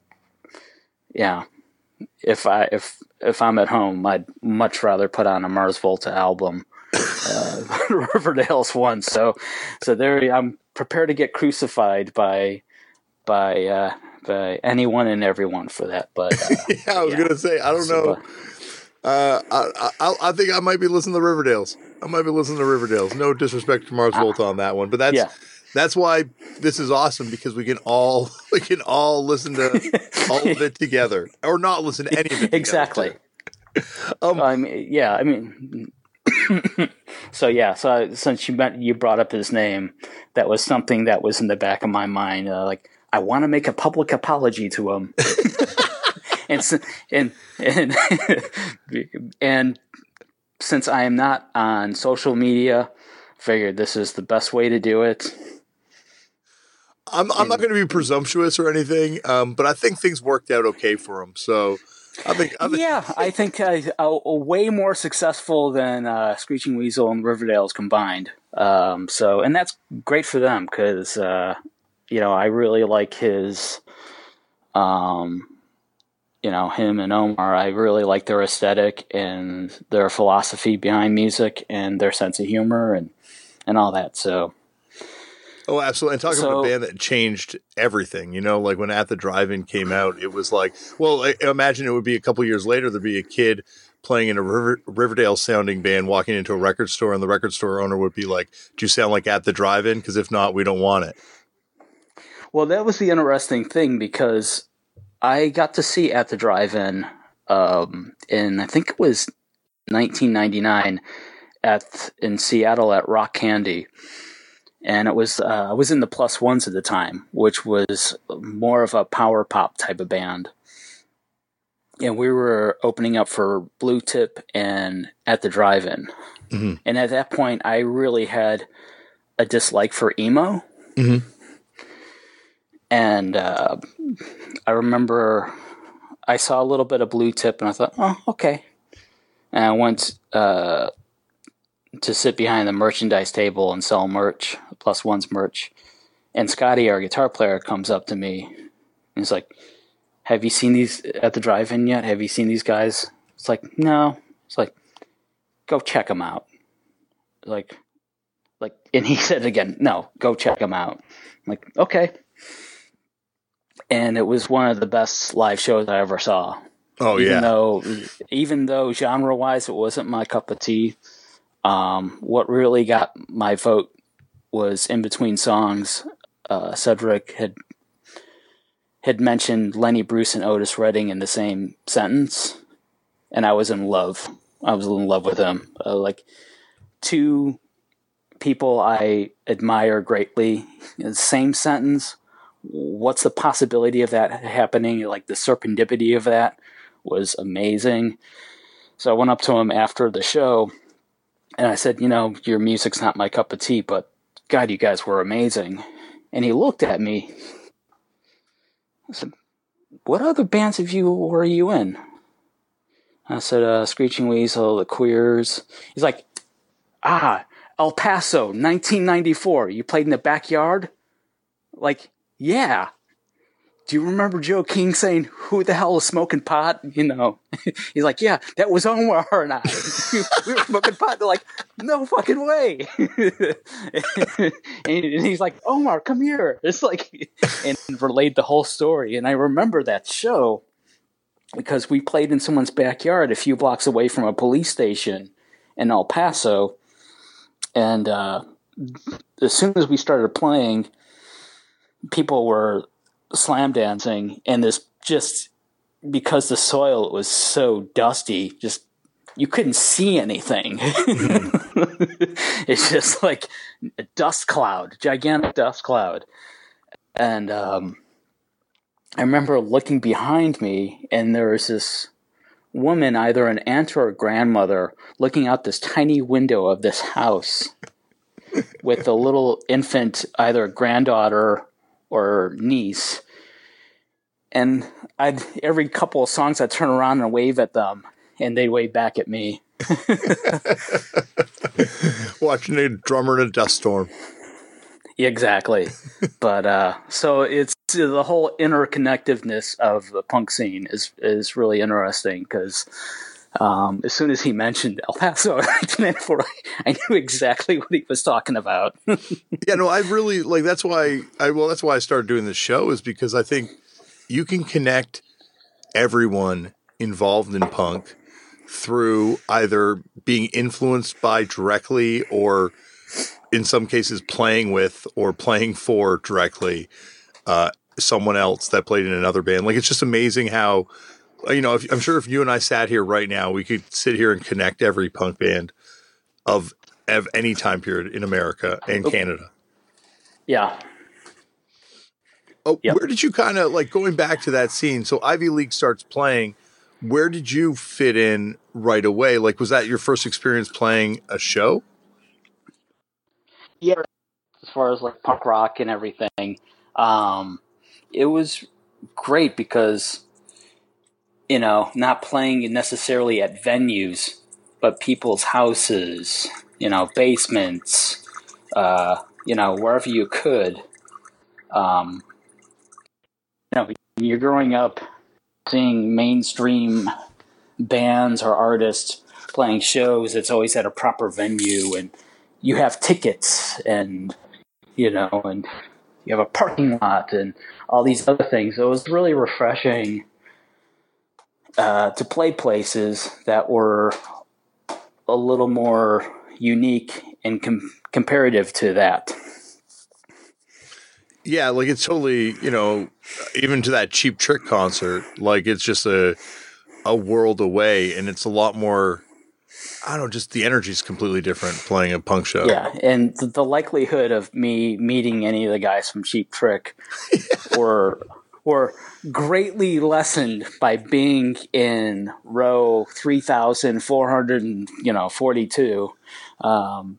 if I'm at home, I'd much rather put on a Mars Volta album, Riverdale's one. So there, I'm prepared to get crucified by anyone and everyone for that. But I was gonna say, I don't know. I think I might be listening to Riverdales. No disrespect to Mars Volta on that one, but that's why this is awesome, because we can all listen to all of it together, or not listen to any of it together. Exactly. So since you brought up his name, that was something that was in the back of my mind. Like, I want to make a public apology to him, and since I am not on social media, figured this is the best way to do it. I'm not going to be presumptuous or anything, but I think things worked out okay for him. So I think way more successful than Screeching Weasel and Riverdale's combined. And that's great for them because I really like his, him and Omar. I really like their aesthetic and their philosophy behind music and their sense of humor and all that. So. Oh, absolutely. And talking about a band that changed everything, like when At the Drive-In came out, it was like, well, I imagine it would be a couple years later, there'd be a kid playing in a Riverdale sounding band walking into a record store, and the record store owner would be like, "Do you sound like At the Drive-In? Because if not, we don't want it." Well, that was the interesting thing, because I got to see At the Drive-In in, I think it was 1999 in Seattle at Rock Candy. And it was I was in the Plus Ones at the time, which was more of a power pop type of band. And we were opening up for Blue Tip and At the Drive-In. Mm-hmm. And at that point, I really had a dislike for emo. Mm-hmm. And I remember I saw a little bit of Blue Tip, and I thought, oh, okay. And I went to sit behind the merchandise table and sell merch, Plus One's merch. And Scotty, our guitar player, comes up to me, and he's like, have you seen these at the drive-in yet? Have you seen these guys? It's like, no. It's like, go check them out. Like, and he said again, no, go check them out. I'm like, okay. And it was one of the best live shows I ever saw. Oh, Even though genre-wise it wasn't my cup of tea, what really got my vote was in between songs. Cedric had mentioned Lenny Bruce and Otis Redding in the same sentence, and I was in love. I was in love with him. Like, two people I admire greatly in the same sentence. What's the possibility of that happening? Like, the serendipity of that was amazing. So I went up to him after the show, and I said, your music's not my cup of tea, but God, you guys were amazing. And he looked at me. I said, what other bands were you in? I said, Screeching Weasel, The Queers. He's like, El Paso, 1994. You played in the backyard? Like, yeah. Do you remember Joe King saying, who the hell is smoking pot? He's like, yeah, that was Omar and I. We were smoking pot. They're like, no fucking way. and he's like, Omar, come here. It's like, and relayed the whole story. And I remember that show because we played in someone's backyard a few blocks away from a police station in El Paso. And as soon as we started playing, people were slam dancing, and this just because the soil was so dusty, just you couldn't see anything. It's just like a dust cloud, gigantic dust cloud. And I remember looking behind me, and there was this woman, either an aunt or a grandmother, looking out this tiny window of this house with a little infant, either a granddaughter or niece. And every couple of songs I'd turn around and wave at them, and they'd wave back at me. Watching a drummer in a dust storm. Exactly. But so it's the whole interconnectiveness of the punk scene is really interesting because as soon as he mentioned El Paso 1994, I knew exactly what he was talking about. Yeah, no, I really like. That's why I started doing this show, is because I think you can connect everyone involved in punk through either being influenced by directly, or in some cases playing with or playing for directly someone else that played in another band. Like, it's just amazing how, I'm sure if you and I sat here right now, we could sit here and connect every punk band of any time period in America and Canada. Yeah. Oh, yep. Where did you kind of, like, going back to that scene? So Ivy League starts playing. Where did you fit in right away? Like, was that your first experience playing a show? Yeah, as far as like punk rock and everything, it was great because, not playing necessarily at venues, but people's houses, basements, wherever you could. You're growing up seeing mainstream bands or artists playing shows. It's always at a proper venue, and you have tickets, and and you have a parking lot and all these other things. So it was really refreshing to play places that were a little more unique and comparative to that. Yeah, like, it's totally, even to that Cheap Trick concert, like, it's just a world away, and it's a lot more, I don't know, just the energy is completely different playing a punk show. Yeah, and the likelihood of me meeting any of the guys from Cheap Trick were greatly lessened by being in row 3,442.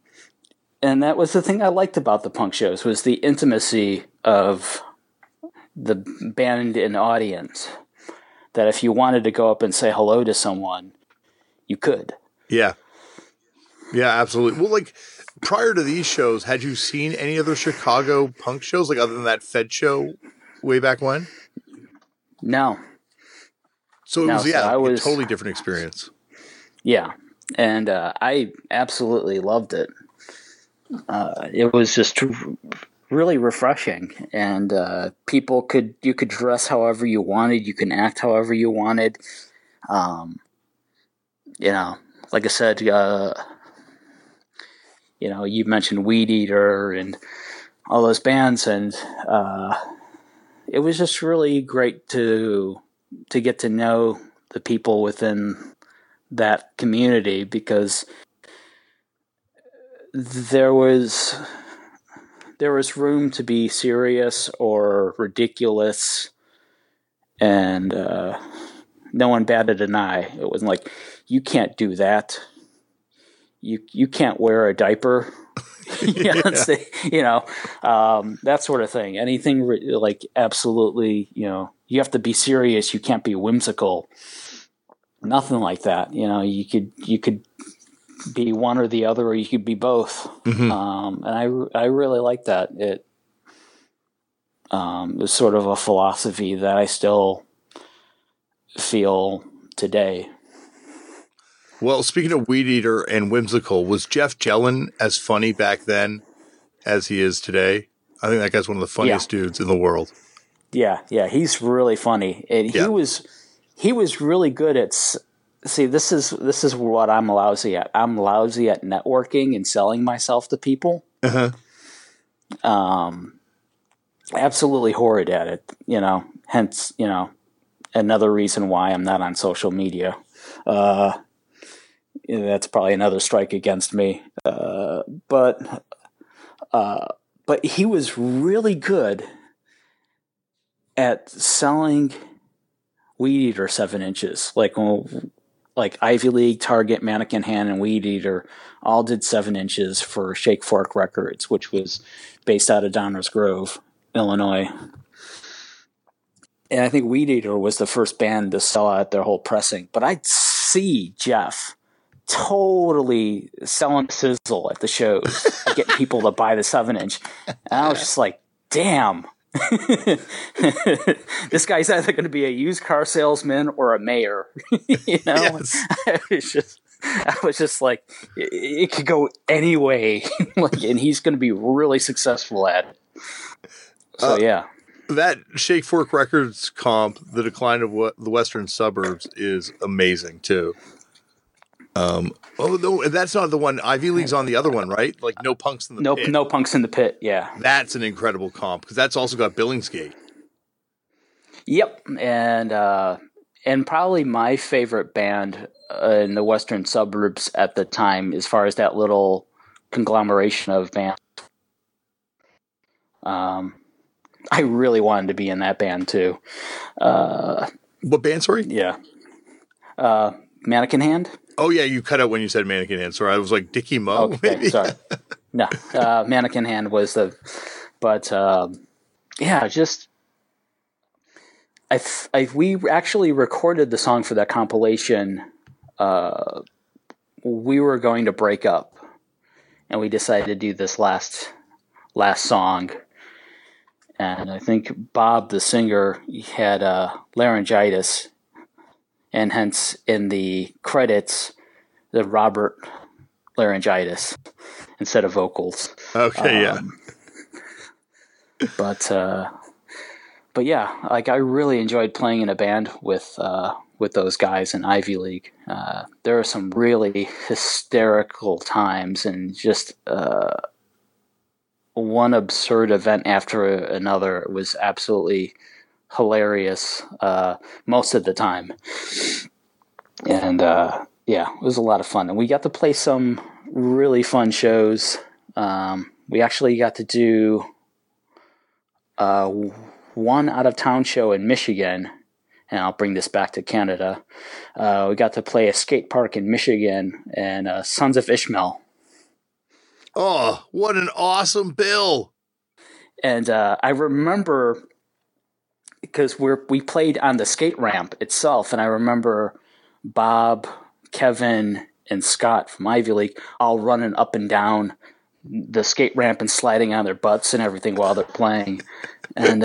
And that was the thing I liked about the punk shows, was the intimacy of the band and audience that if you wanted to go up and say hello to someone, you could. Yeah. Yeah, absolutely. Well, like prior to these shows, had you seen any other Chicago punk shows, like other than that Fed show way back when? No. So it was, so yeah, I was, a totally different experience. Yeah. And I absolutely loved it. It was just really refreshing, and you could dress however you wanted, you can act however you wanted. Like I said, you mentioned Weed Eater and all those bands, and it was just really great to get to know the people within that community, because there was room to be serious or ridiculous, and no one batted an eye. It wasn't like, you can't do that. You can't wear a diaper. That sort of thing. Anything like absolutely, you have to be serious. You can't be whimsical. Nothing like that. You could be one or the other, or you could be both. And I really like that. It was sort of a philosophy that I still feel today. Well, speaking of Weed Eater and whimsical, was Jeff Jellin as funny back then as he is today? I think that guy's one of the funniest dudes in the world. Yeah, he's really funny, and he was really good at. See, this is what I'm lousy at. I'm lousy at networking and selling myself to people. Absolutely horrid at it. Hence, another reason why I'm not on social media. That's probably another strike against me. But he was really good at selling Weed Eater 7 inches. Like Ivy League, Target, Mannequin Hand, and Weed Eater all did 7 inches for Shake Fork Records, which was based out of Downers Grove, Illinois. And I think Weed Eater was the first band to sell out their whole pressing. But I'd see Jeff totally selling sizzle at the shows, getting people to buy the 7 inch. And I was just like, damn. This guy's either going to be a used car salesman or a mayor. Yes. I was just like, it could go any way. And he's going to be really successful at it. So yeah. That Shake Fork Records comp, The Decline of the Western Suburbs, is amazing too. No, that's not the one. Ivy League's on the other one, right? Like No Punks in the Pit. No Punks in the Pit, yeah. That's an incredible comp, because that's also got Billingsgate. Yep, and probably my favorite band in the Western Suburbs at the time, as far as that little conglomeration of bands. I really wanted to be in that band too. What band, sorry? Yeah. Mannequin Hand. Oh, yeah, you cut out when you said Mannequin Hand. Sorry, I was like Dickie Moe, okay, maybe? Sorry. No, Mannequin Hand was the... But, just... we actually recorded the song for that compilation. We were going to break up, and we decided to do this last song. And I think Bob, the singer, had laryngitis, and hence in the credits, the Robert laryngitis instead of vocals. Okay, yeah. But yeah, like I really enjoyed playing in a band with those guys in Ivy League. There are some really hysterical times, and just one absurd event after another. It was absolutely hilarious most of the time. And it was a lot of fun. And we got to play some really fun shows. We actually got to do one out-of-town show in Michigan, and I'll bring this back to Canada. We got to play a skate park in Michigan, and Sons of Ishmael. Oh, what an awesome bill! And I remember because we played on the skate ramp itself, and I remember Bob, Kevin, and Scott from Ivy League all running up and down the skate ramp and sliding on their butts and everything while they're playing, and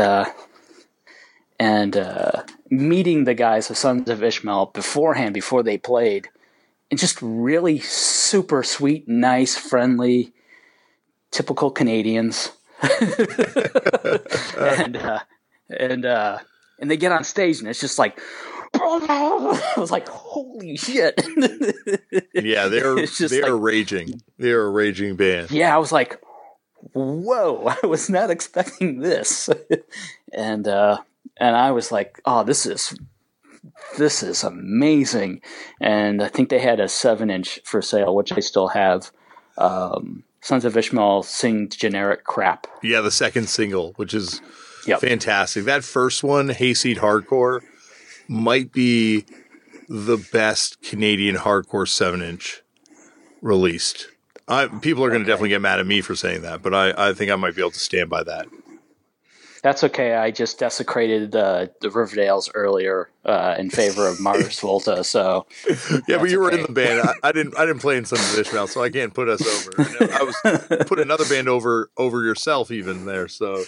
meeting the guys of Sons of Ishmael beforehand, before they played, and just really super sweet, nice, friendly, typical Canadians. and they get on stage and it's just like, I was like, holy shit. Yeah, they're raging. They're a raging band. Yeah, I was like, whoa, I was not expecting this. And I was like, oh, this is amazing. And I think they had a 7-inch for sale, which I still have. Sons of Ishmael Sing Generic Crap. Yeah, the second single, which is fantastic. That first one, Hayseed Hardcore, might be the best Canadian hardcore 7-inch released. People are going to definitely get mad at me for saying that, but I think I might be able to stand by that. That's okay. I just desecrated the Riverdales earlier in favor of Mars Volta. So yeah, but you were in the band. I didn't play in Sons of Ishmael, so I can't put us over. I was put another band over yourself even there. So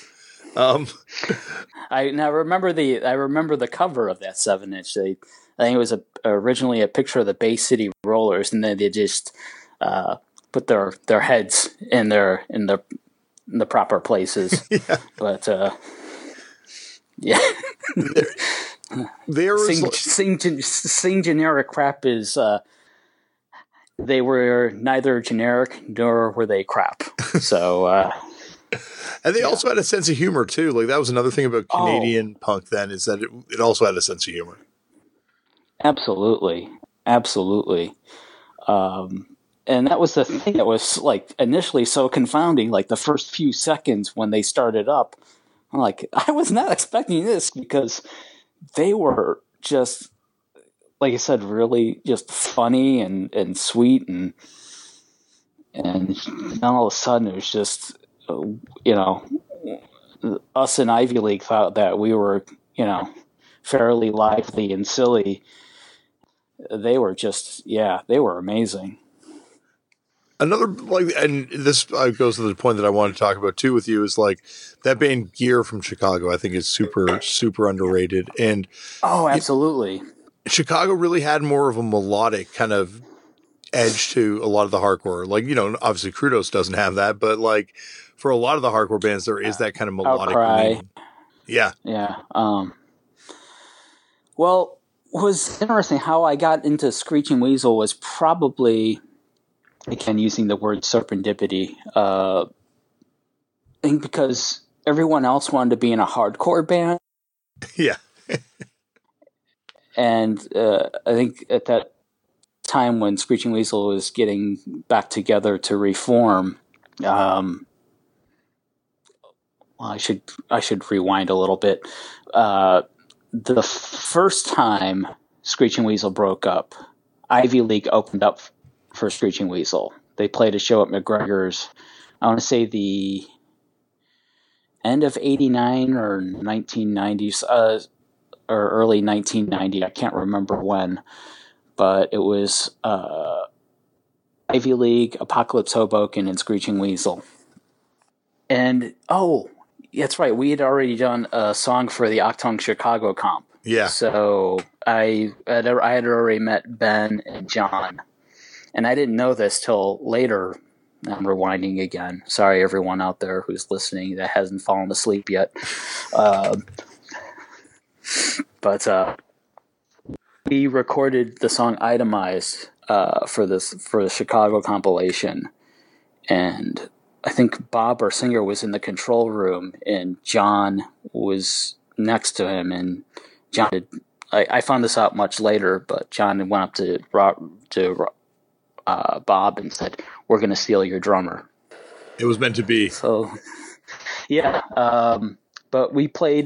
I remember the cover of that 7-inch. I think it was originally a picture of the Bay City Rollers, and then they just put their heads in the proper places. Yeah. But yeah, there was Sing Generic Crap is they were neither generic nor were they crap. So and they also had a sense of humor too. Like that was another thing about Canadian punk then, is that it also had a sense of humor. Absolutely. And that was the thing that was like initially so confounding. Like the first few seconds when they started up, I'm like, I was not expecting this, because they were just, like I said, really just funny and sweet, and then all of a sudden it was just, us in Ivy League thought that we were, fairly lively and silly. They were just, they were amazing. Another, and this goes to the point that I wanted to talk about too with you, is like that band Gear from Chicago. I think is super, super underrated. And absolutely, Chicago really had more of a melodic kind of edge to a lot of the hardcore. Like, obviously Krudos doesn't have that, but like for a lot of the hardcore bands, there is that kind of melodic lean. Yeah. Well, it was interesting how I got into Screeching Weasel was probably, again, using the word serendipity, I think because everyone else wanted to be in a hardcore band. Yeah. And I think at that time when Screeching Weasel was getting back together to reform, I should rewind a little bit. The first time Screeching Weasel broke up, Ivy League opened up for Screeching Weasel. They played a show at McGregor's, I want to say the end of 89 or 1990s, or early 1990. I can't remember when, but it was Ivy League, Apocalypse Hoboken, and Screeching Weasel. And, that's right, we had already done a song for the Octung Chicago comp. Yeah. So I had already met Ben and John. And I didn't know this till later. I'm rewinding again. Sorry, everyone out there who's listening that hasn't fallen asleep yet. But we recorded the song "Itemized" for the Chicago compilation, and I think Bob, our singer, was in the control room, and John was next to him. And John I found this out much later, but John went up to Bob and said, "We're going to steal your drummer." It was meant to be. So, yeah. But we played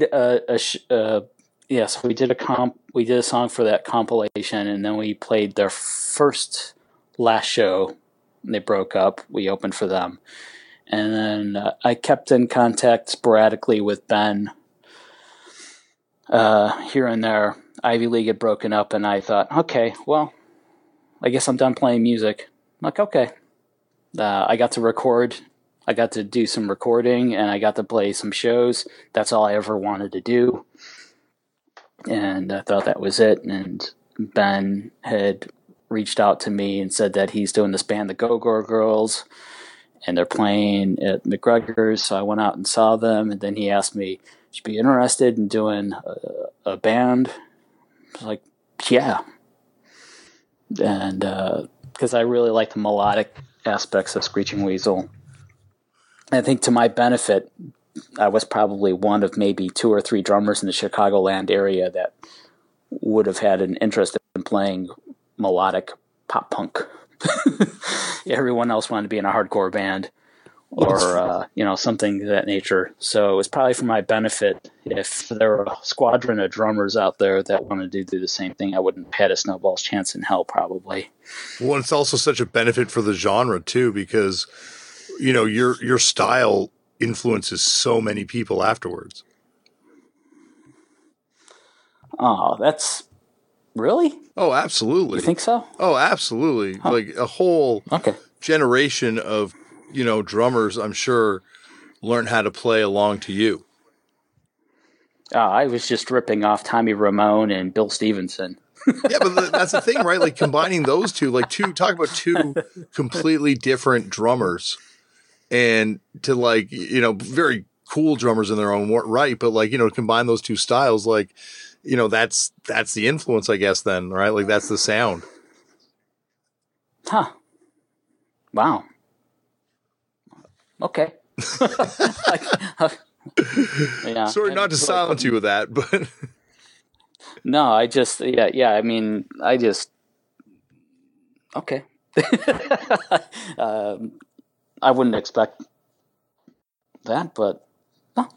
we did a song for that compilation, and then we played their last show. They broke up. We opened for them. And then I kept in contact sporadically with Ben here and there. Ivy League had broken up, and I thought, okay, well, I guess I'm done playing music. I'm like, okay. I got to record. I got to do some recording, and I got to play some shows. That's all I ever wanted to do. And I thought that was it. And Ben had reached out to me and said that he's doing this band, the Go-Go Girls, and they're playing at McGregor's. So I went out and saw them, and then he asked me, "Should be interested in doing a band?" I was like, "Yeah," and because I really like the melodic aspects of Screeching Weasel. I think to my benefit, I was probably one of maybe 2 or 3 drummers in the Chicagoland area that would have had an interest in playing melodic pop punk. Everyone else wanted to be in a hardcore band or something of that nature. So it was probably for my benefit if there were a squadron of drummers out there that wanted to do the same thing. I wouldn't have had a snowball's chance in hell, probably. Well, it's also such a benefit for the genre too, because your style influences so many people afterwards. Oh, that's really? Oh, absolutely. You think so? Oh, absolutely. Huh. Like a whole generation of, drummers, I'm sure, learned how to play along to you. I was just ripping off Tommy Ramone and Bill Stevenson. Yeah, but that's the thing, right? Like combining those two, talk about 2 completely different drummers, and to very cool drummers in their own right, but combine those 2 styles, that's the influence, I guess, then, right? Like that's the sound. Huh. Wow. Okay. Yeah. Sorry not to silence you with that, but no, I just, I mean, okay. I wouldn't expect that, but no.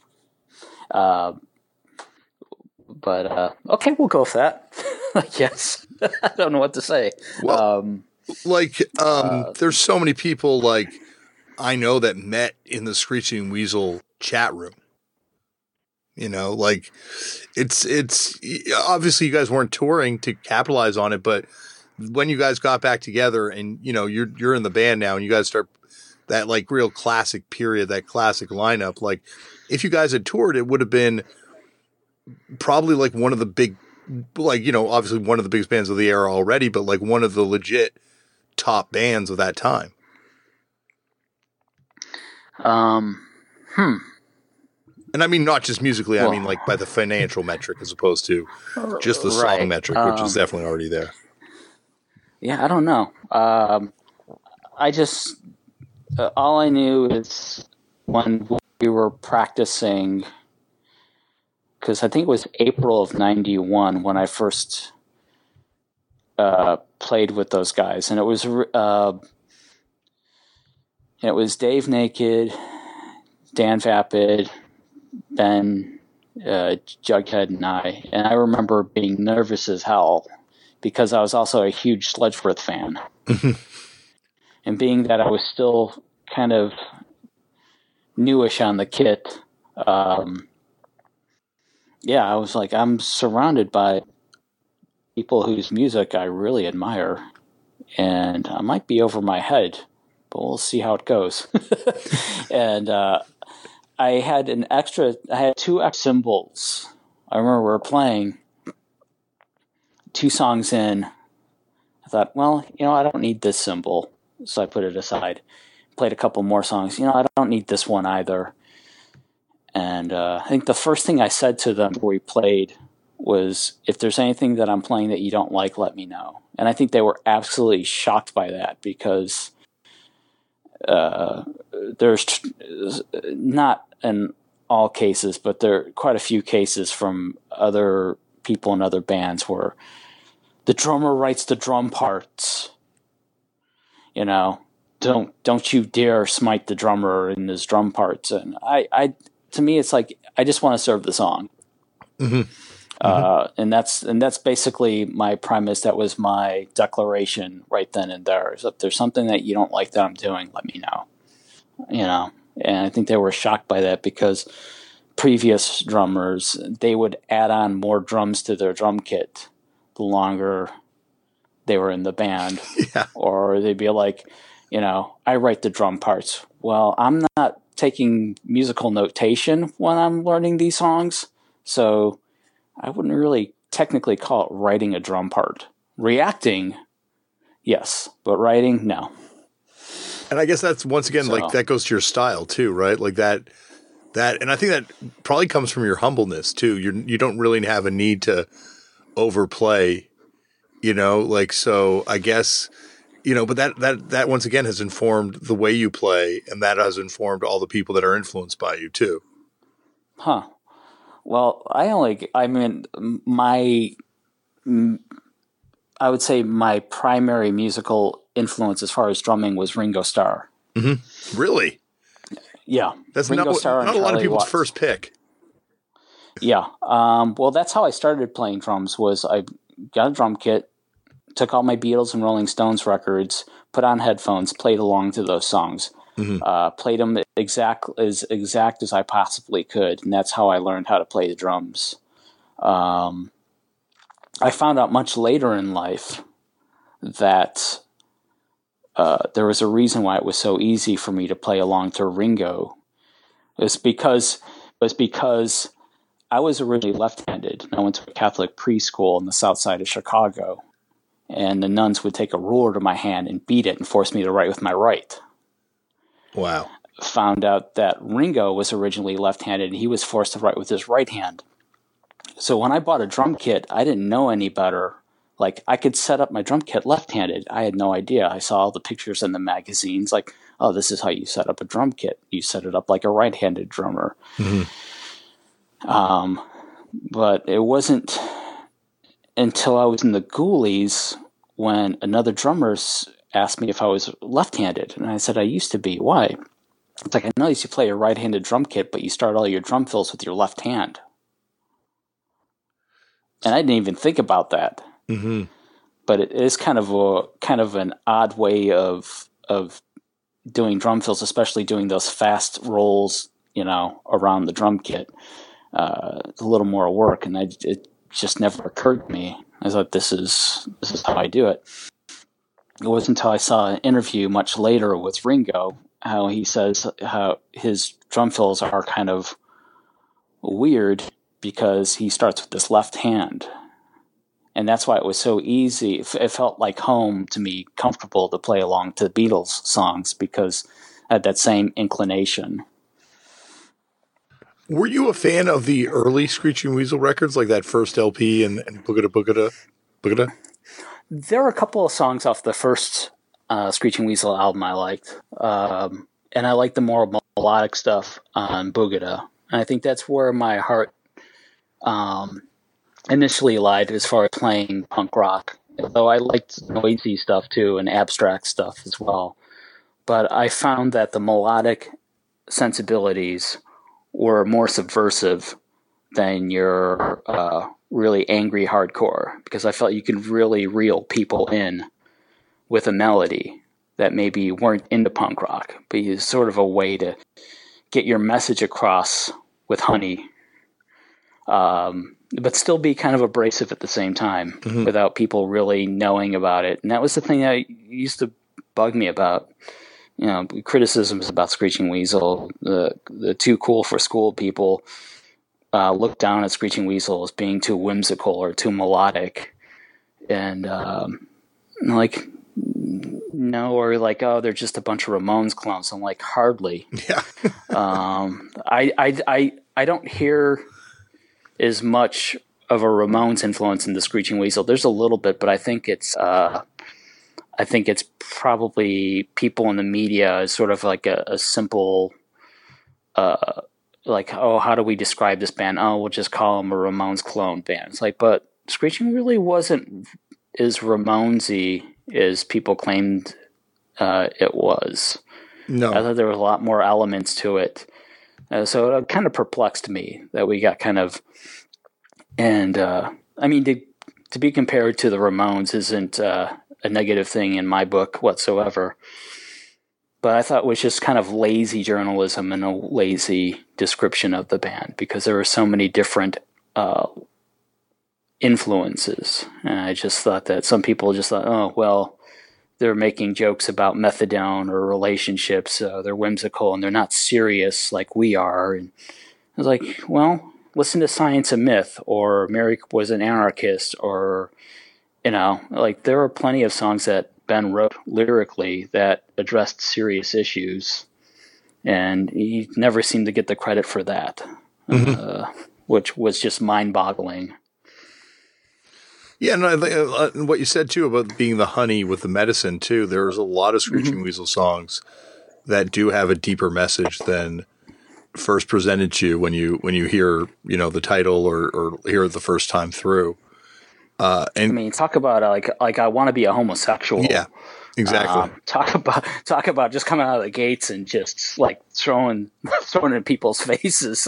Okay, we'll go with that. I guess. I don't know what to say. Well, there's so many people I know that met in the Screeching Weasel chat room. It's obviously you guys weren't touring to capitalize on it, but when you guys got back together and you're in the band now and you guys start that real classic period, that classic lineup, if you guys had toured, it would have been probably one of the big, obviously one of the biggest bands of the era already, but one of the legit top bands of that time. And I mean, not just musically, I mean by the financial metric as opposed to just the song metric, which is definitely already there. Yeah, I don't know. I just, all I knew is when we were practicing, because I think it was April of 91 when I first played with those guys. And it was Dave Naked, Dan Vapid, Ben, Jughead, and I. And I remember being nervous as hell because I was also a huge Sledgeworth fan. And being that I was still kind of newish on the kit, I was like, I'm surrounded by people whose music I really admire. And I might be over my head, but we'll see how it goes. And I had 2 extra cymbals. I remember we were playing 2 songs in. I thought, well, I don't need this cymbal. So I put it aside. Played a couple more songs. I don't need this one either. And I think the first thing I said to them before we played was, if there's anything that I'm playing that you don't like, let me know. And I think they were absolutely shocked by that because there's not in all cases, but there are quite a few cases from other people in other bands where the drummer writes the drum parts. Don't you dare smite the drummer in his drum parts. And to me, it's like, I just want to serve the song. Mm-hmm. And that's basically my premise. That was my declaration right then and there. Is if there's something that you don't like that I'm doing, let me know. And I think they were shocked by that because previous drummers, they would add on more drums to their drum kit the longer they were in the band. Yeah. Or they'd be like, I write the drum parts. Well, I'm not taking musical notation when I'm learning these songs, so I wouldn't really technically call it writing a drum part. Reacting, yes, but writing, no. And I guess that's, once again, like, that goes to your style too, right? Like that, and I think that probably comes from your humbleness too. You don't really have a need to overplay, like, so I guess, but that once again has informed the way you play, and that has informed all the people that are influenced by you too. Huh. Well, I would say my primary musical influence as far as drumming was Ringo Starr. Mm-hmm. Really? Yeah. That's not a lot of people's first pick. Yeah. Well, that's how I started playing drums. Was I got a drum kit, took all my Beatles and Rolling Stones records, put on headphones, played along to those songs. Mm-hmm. Played them exact as I possibly could, and that's how I learned how to play the drums. I found out much later in life that there was a reason why it was so easy for me to play along to Ringo. It was because I was originally left-handed. I went to a Catholic preschool in the south side of Chicago, and the nuns would take a ruler to my hand and beat it and force me to write with my right. Wow. Found out that Ringo was originally left-handed, and he was forced to write with his right hand. So when I bought a drum kit, I didn't know any better. Like, I could set up my drum kit left-handed. I had no idea. I saw all the pictures in the magazines, like, oh, this is how you set up a drum kit. You set it up like a right-handed drummer. Mm-hmm. But it wasn't until I was in the Ghoulies when another drummer asked me if I was left-handed. And I said, I used to be. Why? It's like, I know you play a right-handed drum kit, but you start all your drum fills with your left hand. And I didn't even think about that. Mm-hmm. But it is kind of an odd way of doing drum fills, especially doing those fast rolls, around the drum kit. It's a little more work, and it just never occurred to me. I thought, this is how I do it. It wasn't until I saw an interview much later with Ringo, how he says how his drum fills are kind of weird because he starts with this left hand. And that's why it was so easy. It felt like home to me, comfortable to play along to the Beatles songs because I had that same inclination. Were you a fan of the early Screeching Weasel records, like that first LP and Boogada Boogada Boogada? There were a couple of songs off the first Screeching Weasel album I liked. And I liked the more melodic stuff on Boogada. And I think that's where my heart initially lied as far as playing punk rock. Though I liked noisy stuff too and abstract stuff as well. But I found that the melodic sensibilities were more subversive than your really angry hardcore, because I felt you could really reel people in with a melody that maybe weren't into punk rock, but it's sort of a way to get your message across with honey, but still be kind of abrasive at the same time, mm-hmm. without people really knowing about it. And that was the thing that used to bug me about, criticisms about Screeching Weasel. The too cool for school people look down at Screeching Weasel as being too whimsical or too melodic, and like, no, or like, oh, they're just a bunch of Ramones clones. I'm like, hardly. Yeah. I don't hear as much of a Ramones influence in the Screeching Weasel. There's a little bit, but I think it's probably people in the media is sort of like a simple, like, oh, how do we describe this band? Oh, we'll just call them a Ramones clone band. It's like, but Screeching really wasn't as Ramonesy as people claimed it was. No. I thought there was a lot more elements to it. So it kind of perplexed me that we got kind of, and I mean, to be compared to the Ramones isn't a negative thing in my book whatsoever. but I thought it was just kind of lazy journalism and a lazy description of the band because there were so many different influences. And I just thought that some people just thought, oh, well, they're making jokes about methadone or relationships. They're whimsical and they're not serious like we are. And I was like, well, listen to Science and Myth or Mary Was an Anarchist or, like there are plenty of songs that Ben wrote lyrically that addressed serious issues. And he never seemed to get the credit for that, which was just mind-boggling. Yeah, and what you said too about being the honey with the medicine too. There's a lot of Screeching Weasel songs that do have a deeper message than first presented to you when you hear the title or hear it the first time through. And I mean, talk about like I want to be a homosexual. Yeah, exactly. Talk about just coming out of the gates and just like throwing in people's faces.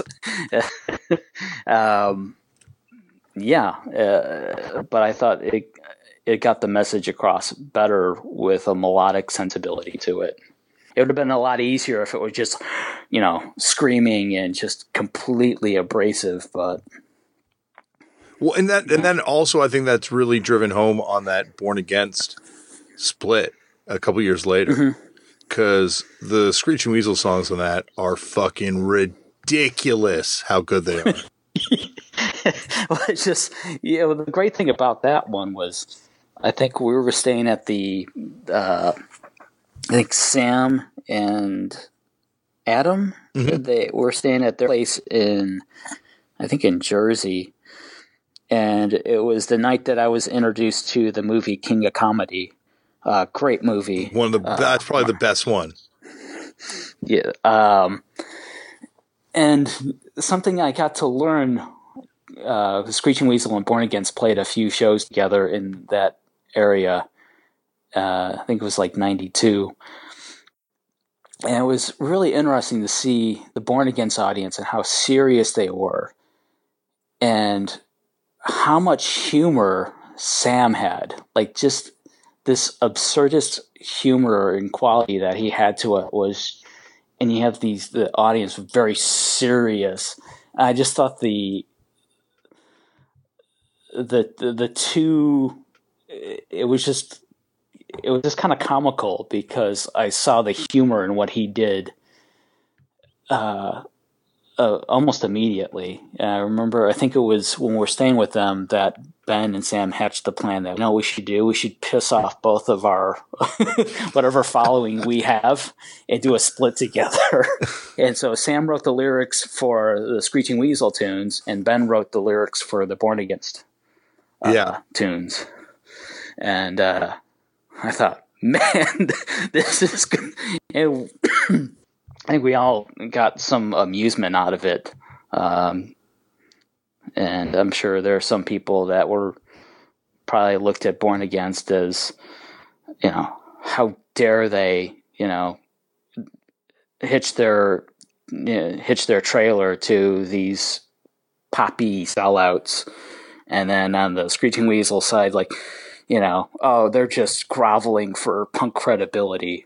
But I thought it got the message across better with a melodic sensibility to it. It would have been a lot easier if it was just, screaming and just completely abrasive. But well, and then also I think that's really driven home on that Born Against split a couple years later, because the Screeching Weasel songs on that are fucking ridiculous. How good they are. Well, it's just, the great thing about that one was, I think we were staying at I think Sam and Adam, they were staying at their place in Jersey. And it was the night that I was introduced to the movie King of Comedy. Great movie. That's probably the best one. Yeah. And something I got to learn, Screeching Weasel and Born Against played a few shows together in that area. I think it was like 92. And it was really interesting to see the Born Against audience and how serious they were. And how much humor Sam had. Like just this absurdist humor and quality that he had to it was, and you have the audience very serious. I just thought the two, it was just kind of comical because I saw the humor in what he did almost immediately. And I remember, I think it was when we were staying with them that Ben and Sam hatched the plan that, what we should do? We should piss off both of our whatever following we have and do a split together. And so Sam wrote the lyrics for the Screeching Weasel tunes and Ben wrote the lyrics for the Born Against tunes. And I thought, man, this is good. And I think we all got some amusement out of it. And I'm sure there are some people that were probably looked at Born Against as, how dare they, hitch their trailer to these poppy sellouts. And then on the Screeching Weasel side, like, they're just groveling for punk credibility.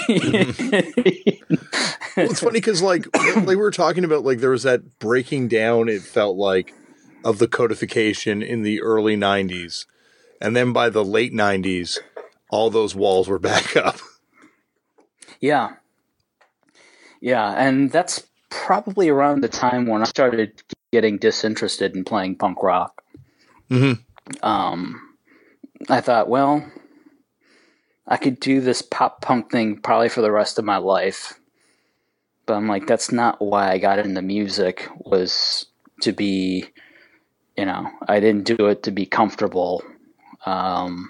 Well, it's funny because, like we were talking about, like, there was that breaking down, it felt like, of the codification in the early 90s. And then by the late 90s, all those walls were back up. Yeah. Yeah, and that's probably around the time when I started getting disinterested in playing punk rock. I thought, well, I could do this pop punk thing probably for the rest of my life. But I'm like, that's not why I got into music, was to be, I didn't do it to be comfortable. And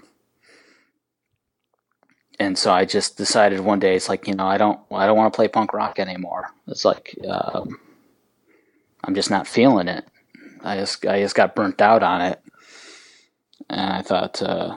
so I just decided one day, it's like, I don't want to play punk rock anymore. It's like, I'm just not feeling it. I just got burnt out on it. And I thought,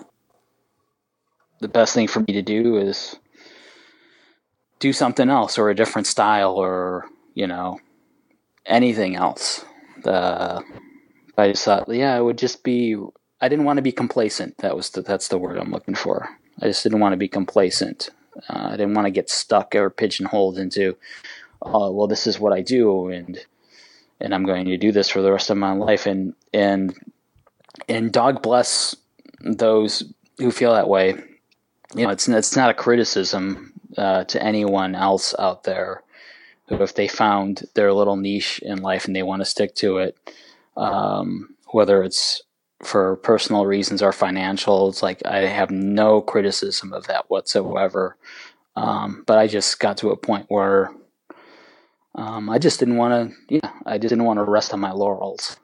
the best thing for me to do is do something else or a different style or, anything else. I just thought, it would just be, I didn't want to be complacent. That's the word I'm looking for. I just didn't want to be complacent. I didn't want to get stuck or pigeonholed into, oh, well, this is what I do, and I'm going to do this for the rest of my life. And dog bless those who feel that way. It's not a criticism to anyone else out there who, if they found their little niche in life and they want to stick to it, whether it's for personal reasons or financial, it's like I have no criticism of that whatsoever. But I just got to a point where I just didn't want to rest on my laurels.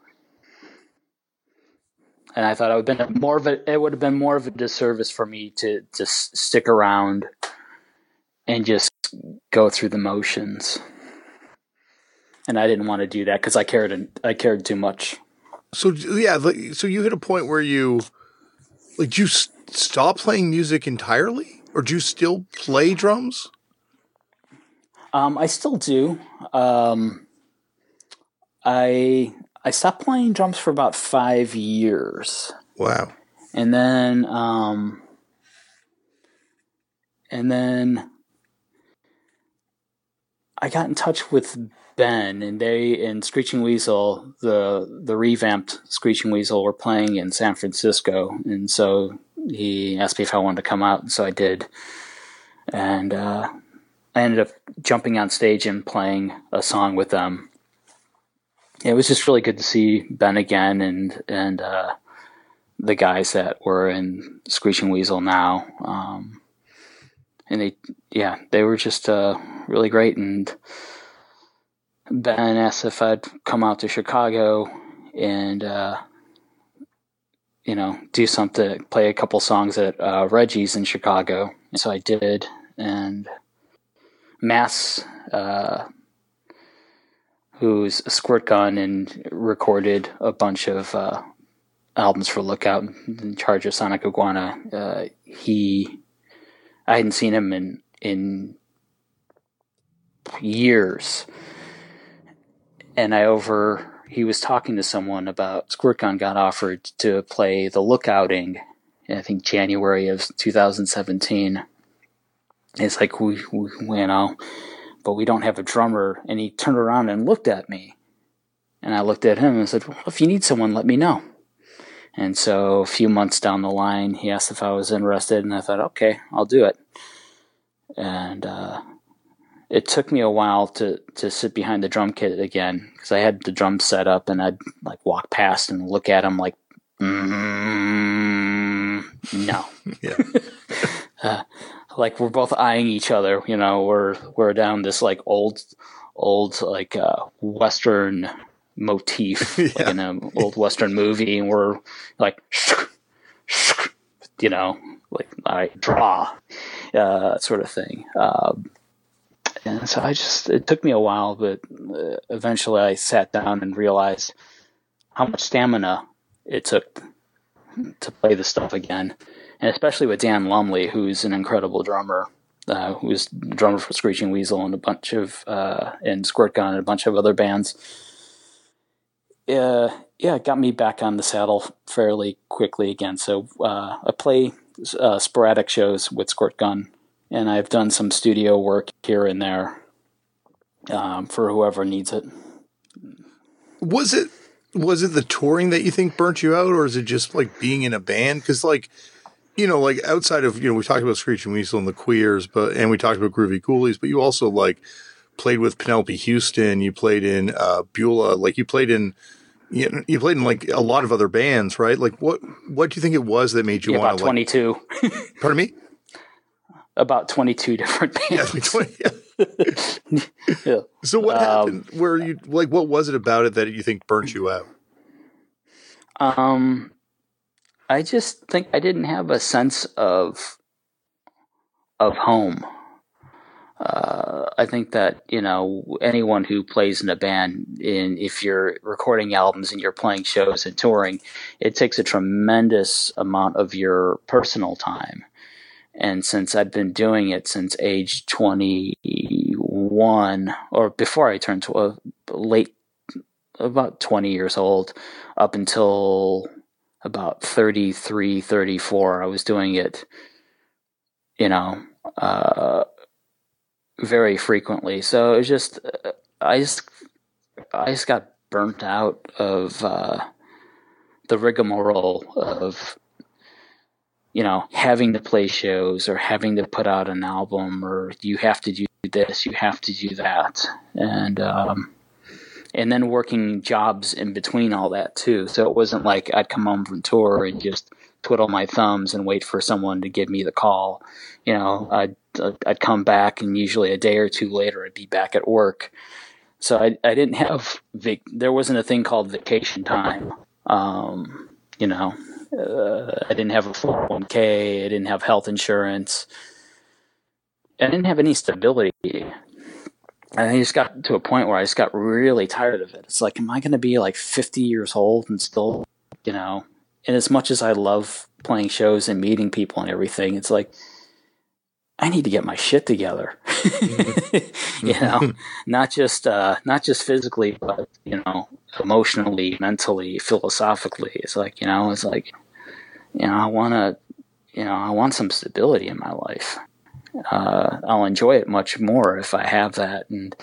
And I thought it would have been more of a disservice for me to just stick around and just go through the motions. And I didn't want to do that because I cared too much. So yeah, so you hit a point where you stop playing music entirely, or do you still play drums? I still do. I stopped playing drums for about 5 years. Wow. And then I got in touch with Ben, and Screeching Weasel, the revamped Screeching Weasel, were playing in San Francisco, and so he asked me if I wanted to come out, and so I did. And I ended up jumping on stage and playing a song with them. It was just really good to see Ben again, and the guys that were in Screeching Weasel now. And they were just really great. And Ben asked if I'd come out to Chicago and do something, play a couple songs at Reggie's in Chicago. And so I did, and Mass, who's a Squirt Gun and recorded a bunch of albums for Lookout, in charge of Sonic Iguana. I hadn't seen him in years, and he was talking to someone about Squirt Gun got offered to play the Lookouting, I think January of 2017. It's like, we but we don't have a drummer. And he turned around and looked at me. And I looked at him and said, well, if you need someone, let me know. And so a few months down the line, he asked if I was interested, and I thought, okay, I'll do it. And it took me a while to sit behind the drum kit again, because I had the drums set up, and I'd like walk past and look at them like, no. Yeah. Like we're both eyeing each other, we're down this like old like Western motif, like in an old Western movie, and we're like, like I draw, sort of thing. And so it took me a while, but eventually I sat down and realized how much stamina it took to play this stuff again. And especially with Dan Lumley, who's an incredible drummer, who's the drummer for Screeching Weasel and a bunch of, and Squirt Gun and a bunch of other bands. It got me back on the saddle fairly quickly again. So I play sporadic shows with Squirt Gun, and I've done some studio work here and there for whoever needs it. Was it the touring that you think burnt you out, or is it just like being in a band? Because like outside of, we talked about Screeching Weasel and the Queers, and we talked about Groovy Ghoulies, but you also like played with Penelope Houston, you played in Beulah, like you played in like a lot of other bands, right? Like what do you think it was that made you want to, about 22. Pardon me? About 22 different bands. Yeah. So what happened where you, like, what was it about it that you think burnt you out? I just think I didn't have a sense of home. I think that, anyone who plays in a band, if you're recording albums and you're playing shows and touring, it takes a tremendous amount of your personal time. And since I've been doing it since age 21, or before I turned to about 20 years old, up until about 33, 34, I was doing it, very frequently. So it was just, I just got burnt out of the rigmarole of, having to play shows or having to put out an album, or you have to do this, you have to do that. And then working jobs in between all that too. So it wasn't like I'd come home from tour and just twiddle my thumbs and wait for someone to give me the call. I'd come back, and usually a day or two later I'd be back at work. So I didn't have there wasn't a thing called vacation time. I didn't have a 401k. I didn't have health insurance. I didn't have any stability. And I just got to a point where I just got really tired of it. It's like, am I going to be like 50 years old and still, and as much as I love playing shows and meeting people and everything, it's like, I need to get my shit together. Not just physically, but, emotionally, mentally, philosophically. It's like, I want some stability in my life. I'll enjoy it much more if I have that. And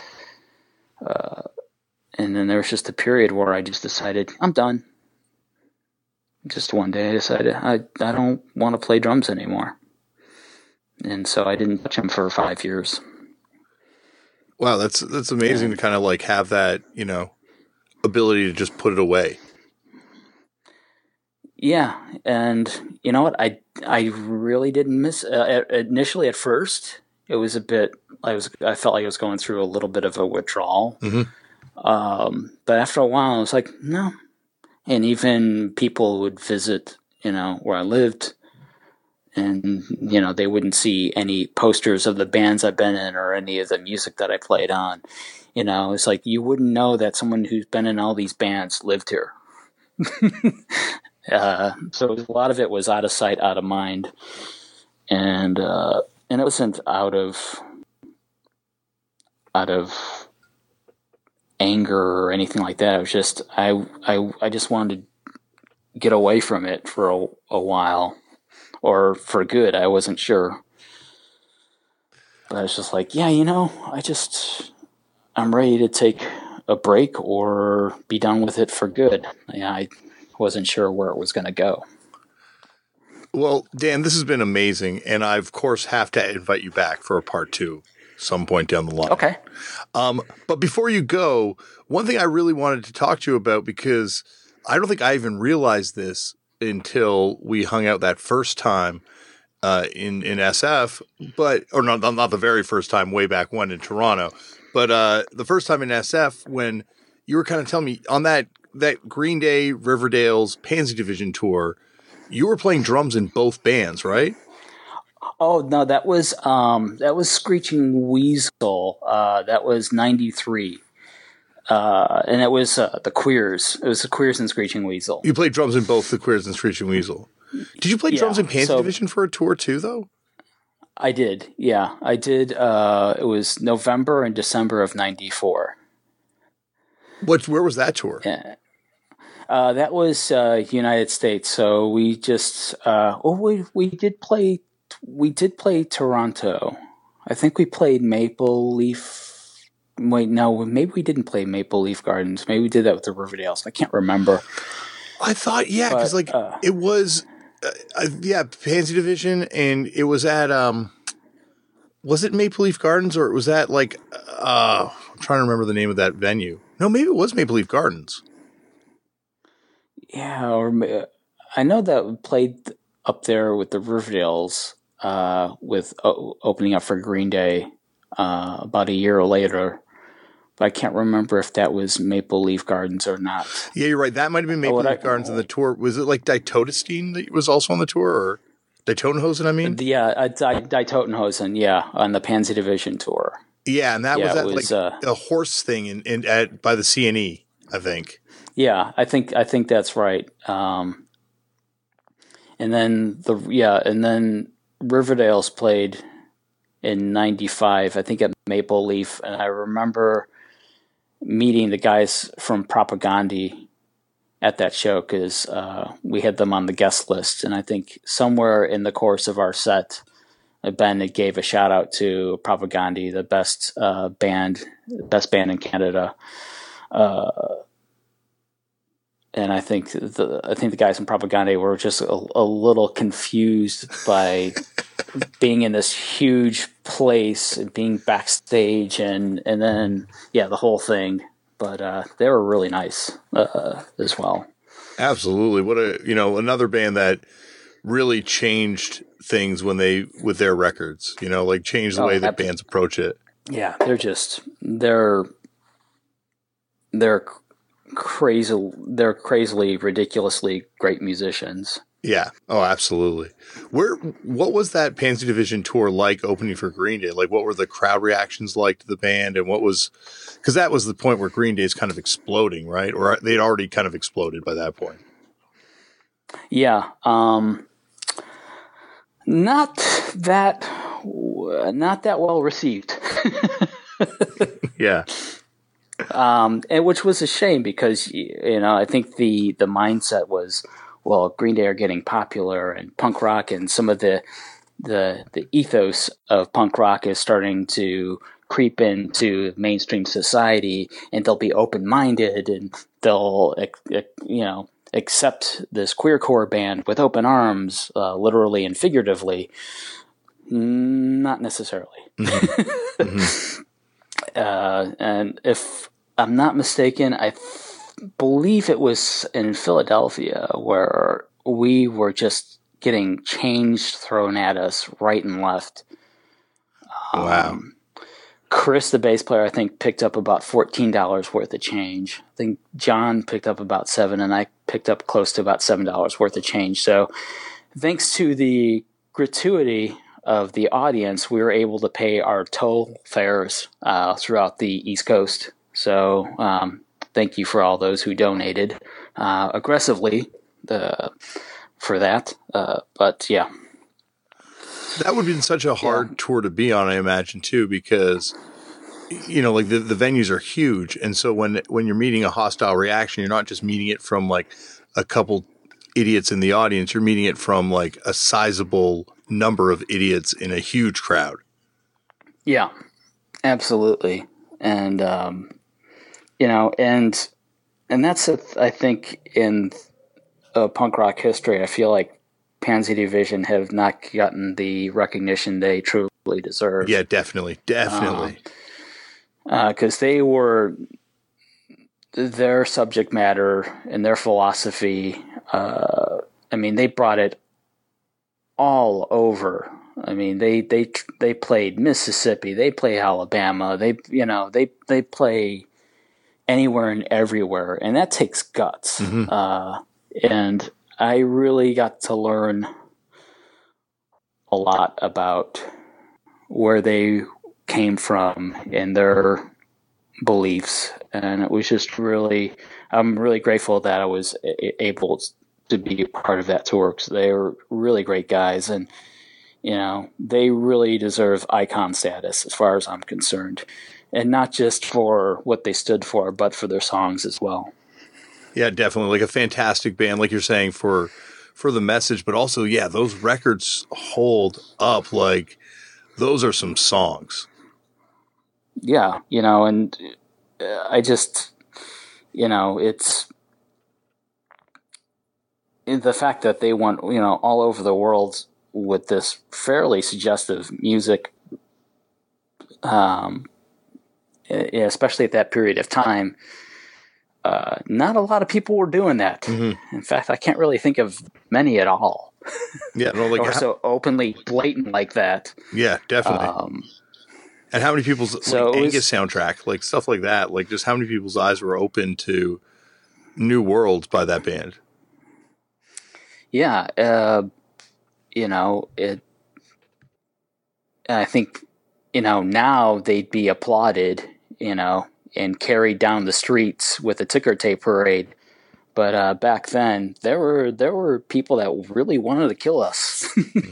then there was just a period where I just decided I'm done. Just one day I decided I don't want to play drums anymore. And so I didn't touch them for 5 years. Wow, that's amazing to kind of like have that, ability to just put it away. Yeah, and you know what? I really didn't miss initially at first. It was a bit. I felt like I was going through a little bit of a withdrawal. Mm-hmm. But after a while, I was like, no. And even people would visit, where I lived, and they wouldn't see any posters of the bands I've been in or any of the music that I played on. It's like you wouldn't know that someone who's been in all these bands lived here. So a lot of it was out of sight, out of mind, and it wasn't out of anger or anything like that. It was just I just wanted to get away from it for a while, or for good. I wasn't sure, but I was just like, I'm ready to take a break or be done with it for good. I wasn't sure where it was going to go. Well, Dan, this has been amazing, and I, of course, have to invite you back for a part 2 some point down the line. Okay. But before you go, one thing I really wanted to talk to you about, because I don't think I even realized this until we hung out that first time in SF, or not the very first time, way back when in Toronto, but the first time in SF when you were kind of telling me on that Green Day Riverdale's Pansy Division tour, you were playing drums in both bands, right? Oh no, that was Screeching Weasel. That was 93. And it was the Queers. It was the Queers and Screeching Weasel. You played drums in both the Queers and Screeching Weasel. Did you play drums in Pansy Division for a tour too, though? I did. Yeah, I did. It was November and December of 94. Where was that tour? Yeah. That was United States. So we just we did play Toronto. I think we played Maple Leaf. Wait, no, maybe we didn't play Maple Leaf Gardens. Maybe we did that with the Riverdales. I can't remember. I thought, because it was, Pansy Division, and it was at was it Maple Leaf Gardens, or was that like I'm trying to remember the name of that venue. No, maybe it was Maple Leaf Gardens. Yeah, or I know that we played up there with the Riverdales with opening up for Green Day about a year later. But I can't remember if that was Maple Leaf Gardens or not. Yeah, you're right. That might have been Maple Leaf Gardens on the tour. Was it like Ditotenstein that was also on the tour, or Ditotenhosen, I mean? Yeah, Ditotenhosen, on the Pansy Division tour. Yeah, and that was a horse thing by the CNE, I think. Yeah, I think that's right. And then Riverdale's played in 95, I think at Maple Leaf, and I remember meeting the guys from Propagandhi at that show because we had them on the guest list, and I think somewhere in the course of our set, Ben gave a shout out to Propagandhi, the best band in Canada, and I think the guys in Propagandhi were just a little confused by being in this huge place and being backstage, and then the whole thing. But they were really nice as well. Absolutely. What another band that really changed things with their records, like changed the way that bands approach it. Yeah, they're crazily, ridiculously great musicians. Yeah. Oh, absolutely. What was that Pansy Division tour like opening for Green Day? Like, what were the crowd reactions like to the band, and because that was the point where Green Day is kind of exploding, right? Or they'd already kind of exploded by that point. Yeah. Not that well received. Yeah. And which was a shame because, I think the mindset was, well, Green Day are getting popular and punk rock and some of the ethos of punk rock is starting to creep into mainstream society, and they'll be open-minded and they'll, accept this queercore band with open arms, literally and figuratively. Not necessarily. Mm-hmm. Mm-hmm. And if I'm not mistaken, I believe it was in Philadelphia where we were just getting change thrown at us right and left. Wow. Chris, the bass player, I think picked up about $14 worth of change. I think John picked up about $7, and I picked up close to about $7 worth of change. So thanks to the gratuity of the audience, we were able to pay our toll fares throughout the East Coast. So thank you for all those who donated aggressively for that. But yeah. That would have been such a hard tour to be on, I imagine, too, because, like the venues are huge. And so when you're meeting a hostile reaction, you're not just meeting it from like a couple idiots in the audience. You're meeting it from like a sizable number of idiots in a huge crowd. Yeah, absolutely. And, and that's, I think, in punk rock history, I feel like Pansy Division have not gotten the recognition they truly deserve. Yeah, definitely. Because their subject matter and their philosophy, they brought it all over. I mean, they played Mississippi, they play Alabama, they play anywhere and everywhere, and that takes guts. Mm-hmm. And I really got to learn a lot about where they came from and their beliefs. And it was just I'm really grateful that I was able to be a part of that tour because they were really great guys. And, they really deserve icon status as far as I'm concerned. And not just for what they stood for, but for their songs as well. Yeah, definitely. Like a fantastic band, like you're saying, for the message, but also, those records hold up. Like, those are some songs. Yeah, and I just, it's the fact that they went, all over the world with this fairly suggestive music, especially at that period of time. Not a lot of people were doing that. Mm-hmm. In fact, I can't really think of many at all. Yeah, no, like or so openly blatant like that. Yeah, definitely. And how many people's Angus soundtrack, like stuff like that, like just how many people's eyes were open to new worlds by that band? Yeah, I think now they'd be applauded, and carried down the streets with a ticker tape parade. But back then, there were people that really wanted to kill us,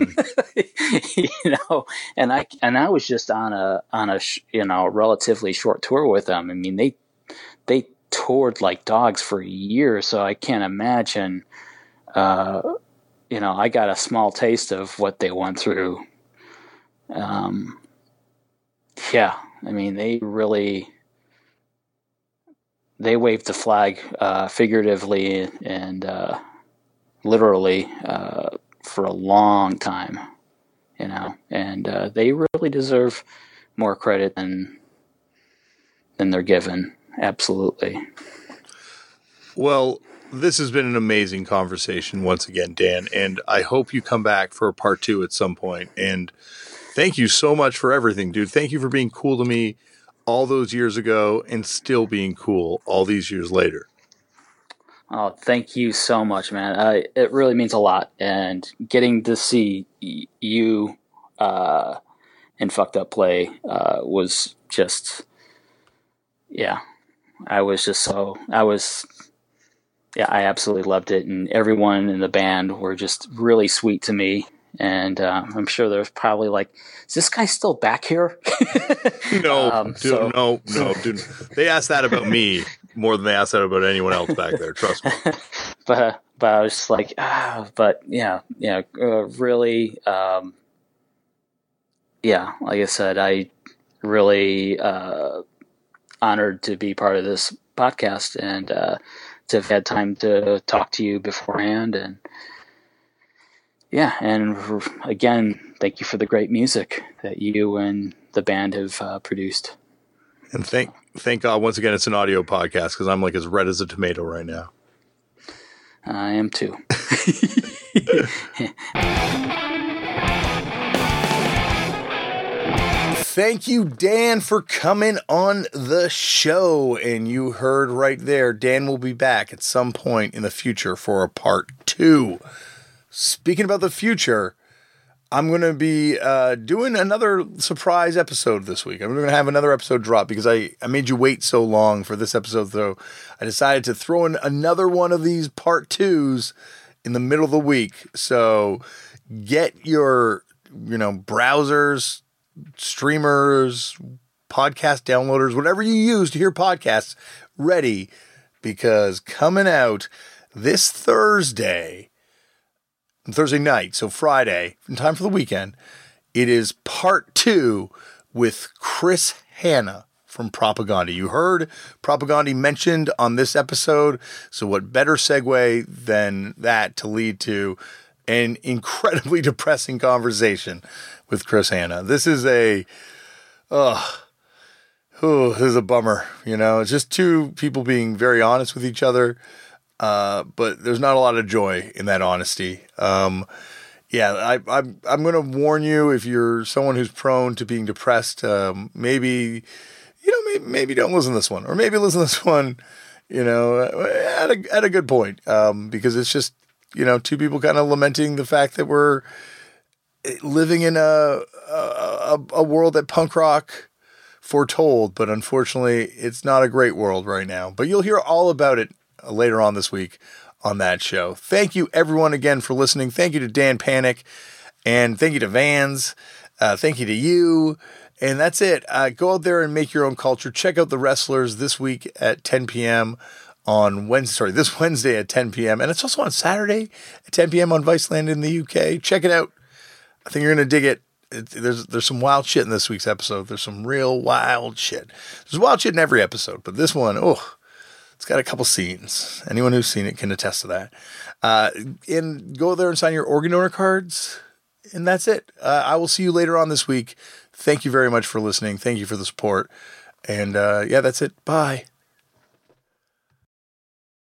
And I was just on a relatively short tour with them. I mean, they toured like dogs for years, so I can't imagine. I got a small taste of what they went through. Yeah, I mean, they waved the flag figuratively and literally for a long time, and they really deserve more credit than they're given. Absolutely. Well, this has been an amazing conversation once again, Dan, and I hope you come back for a part 2 at some point. And thank you so much for everything, dude. Thank you for being cool to me all those years ago and still being cool all these years later. Oh, thank you so much, man. It really means a lot. And getting to see you in Fucked Up Play was just, yeah. I absolutely loved it. And everyone in the band were just really sweet to me. And I'm sure there's probably like, is this guy still back here? No, dude. They asked that about me more than they asked that about anyone else back there. Trust me. But I was just like, really, like I said, I really honored to be part of this podcast and to have had time to talk to you beforehand. And and again, thank you for the great music that you and the band have produced. And thank God once again it's an audio podcast because I'm like as red as a tomato right now. I am too. Thank you, Dan, for coming on the show. And you heard right there, Dan will be back at some point in the future for a part 2. Speaking about the future, I'm going to be doing another surprise episode this week. I'm going to have another episode drop because I made you wait so long for this episode, so I decided to throw in another one of these part 2s in the middle of the week. So get your, browsers, streamers, podcast downloaders, whatever you use to hear podcasts ready, because coming out this Thursday night, so Friday, in time for the weekend, it is part 2 with Chris Hanna from Propagandhi. You heard Propagandhi mentioned on this episode, so what better segue than that to lead to an incredibly depressing conversation with Chris Hanna. This is a bummer, It's just two people being very honest with each other. But there's not a lot of joy in that honesty. I'm going to warn you, if you're someone who's prone to being depressed, maybe don't listen to this one, or maybe listen to this one, at a good point, because it's just, two people kind of lamenting the fact that we're living in a world that punk rock foretold, but unfortunately it's not a great world right now. But you'll hear all about it later on this week on that show. Thank you everyone again for listening. Thank you to Dan Panic, and thank you to Vans. Thank you to you. And that's it. Go out there and make your own culture. Check out the Wrestlers this week at 10 p.m. on Wednesday. This Wednesday at 10 p.m. And it's also on Saturday at 10 p.m. on Viceland in the UK. Check it out. I think you're going to dig it. There's some wild shit in this week's episode. There's some real wild shit. There's wild shit in every episode, but this one, it's got a couple scenes. Anyone who's seen it can attest to that. And go there and sign your organ donor cards. And that's it. I will see you later on this week. Thank you very much for listening. Thank you for the support. And that's it. Bye.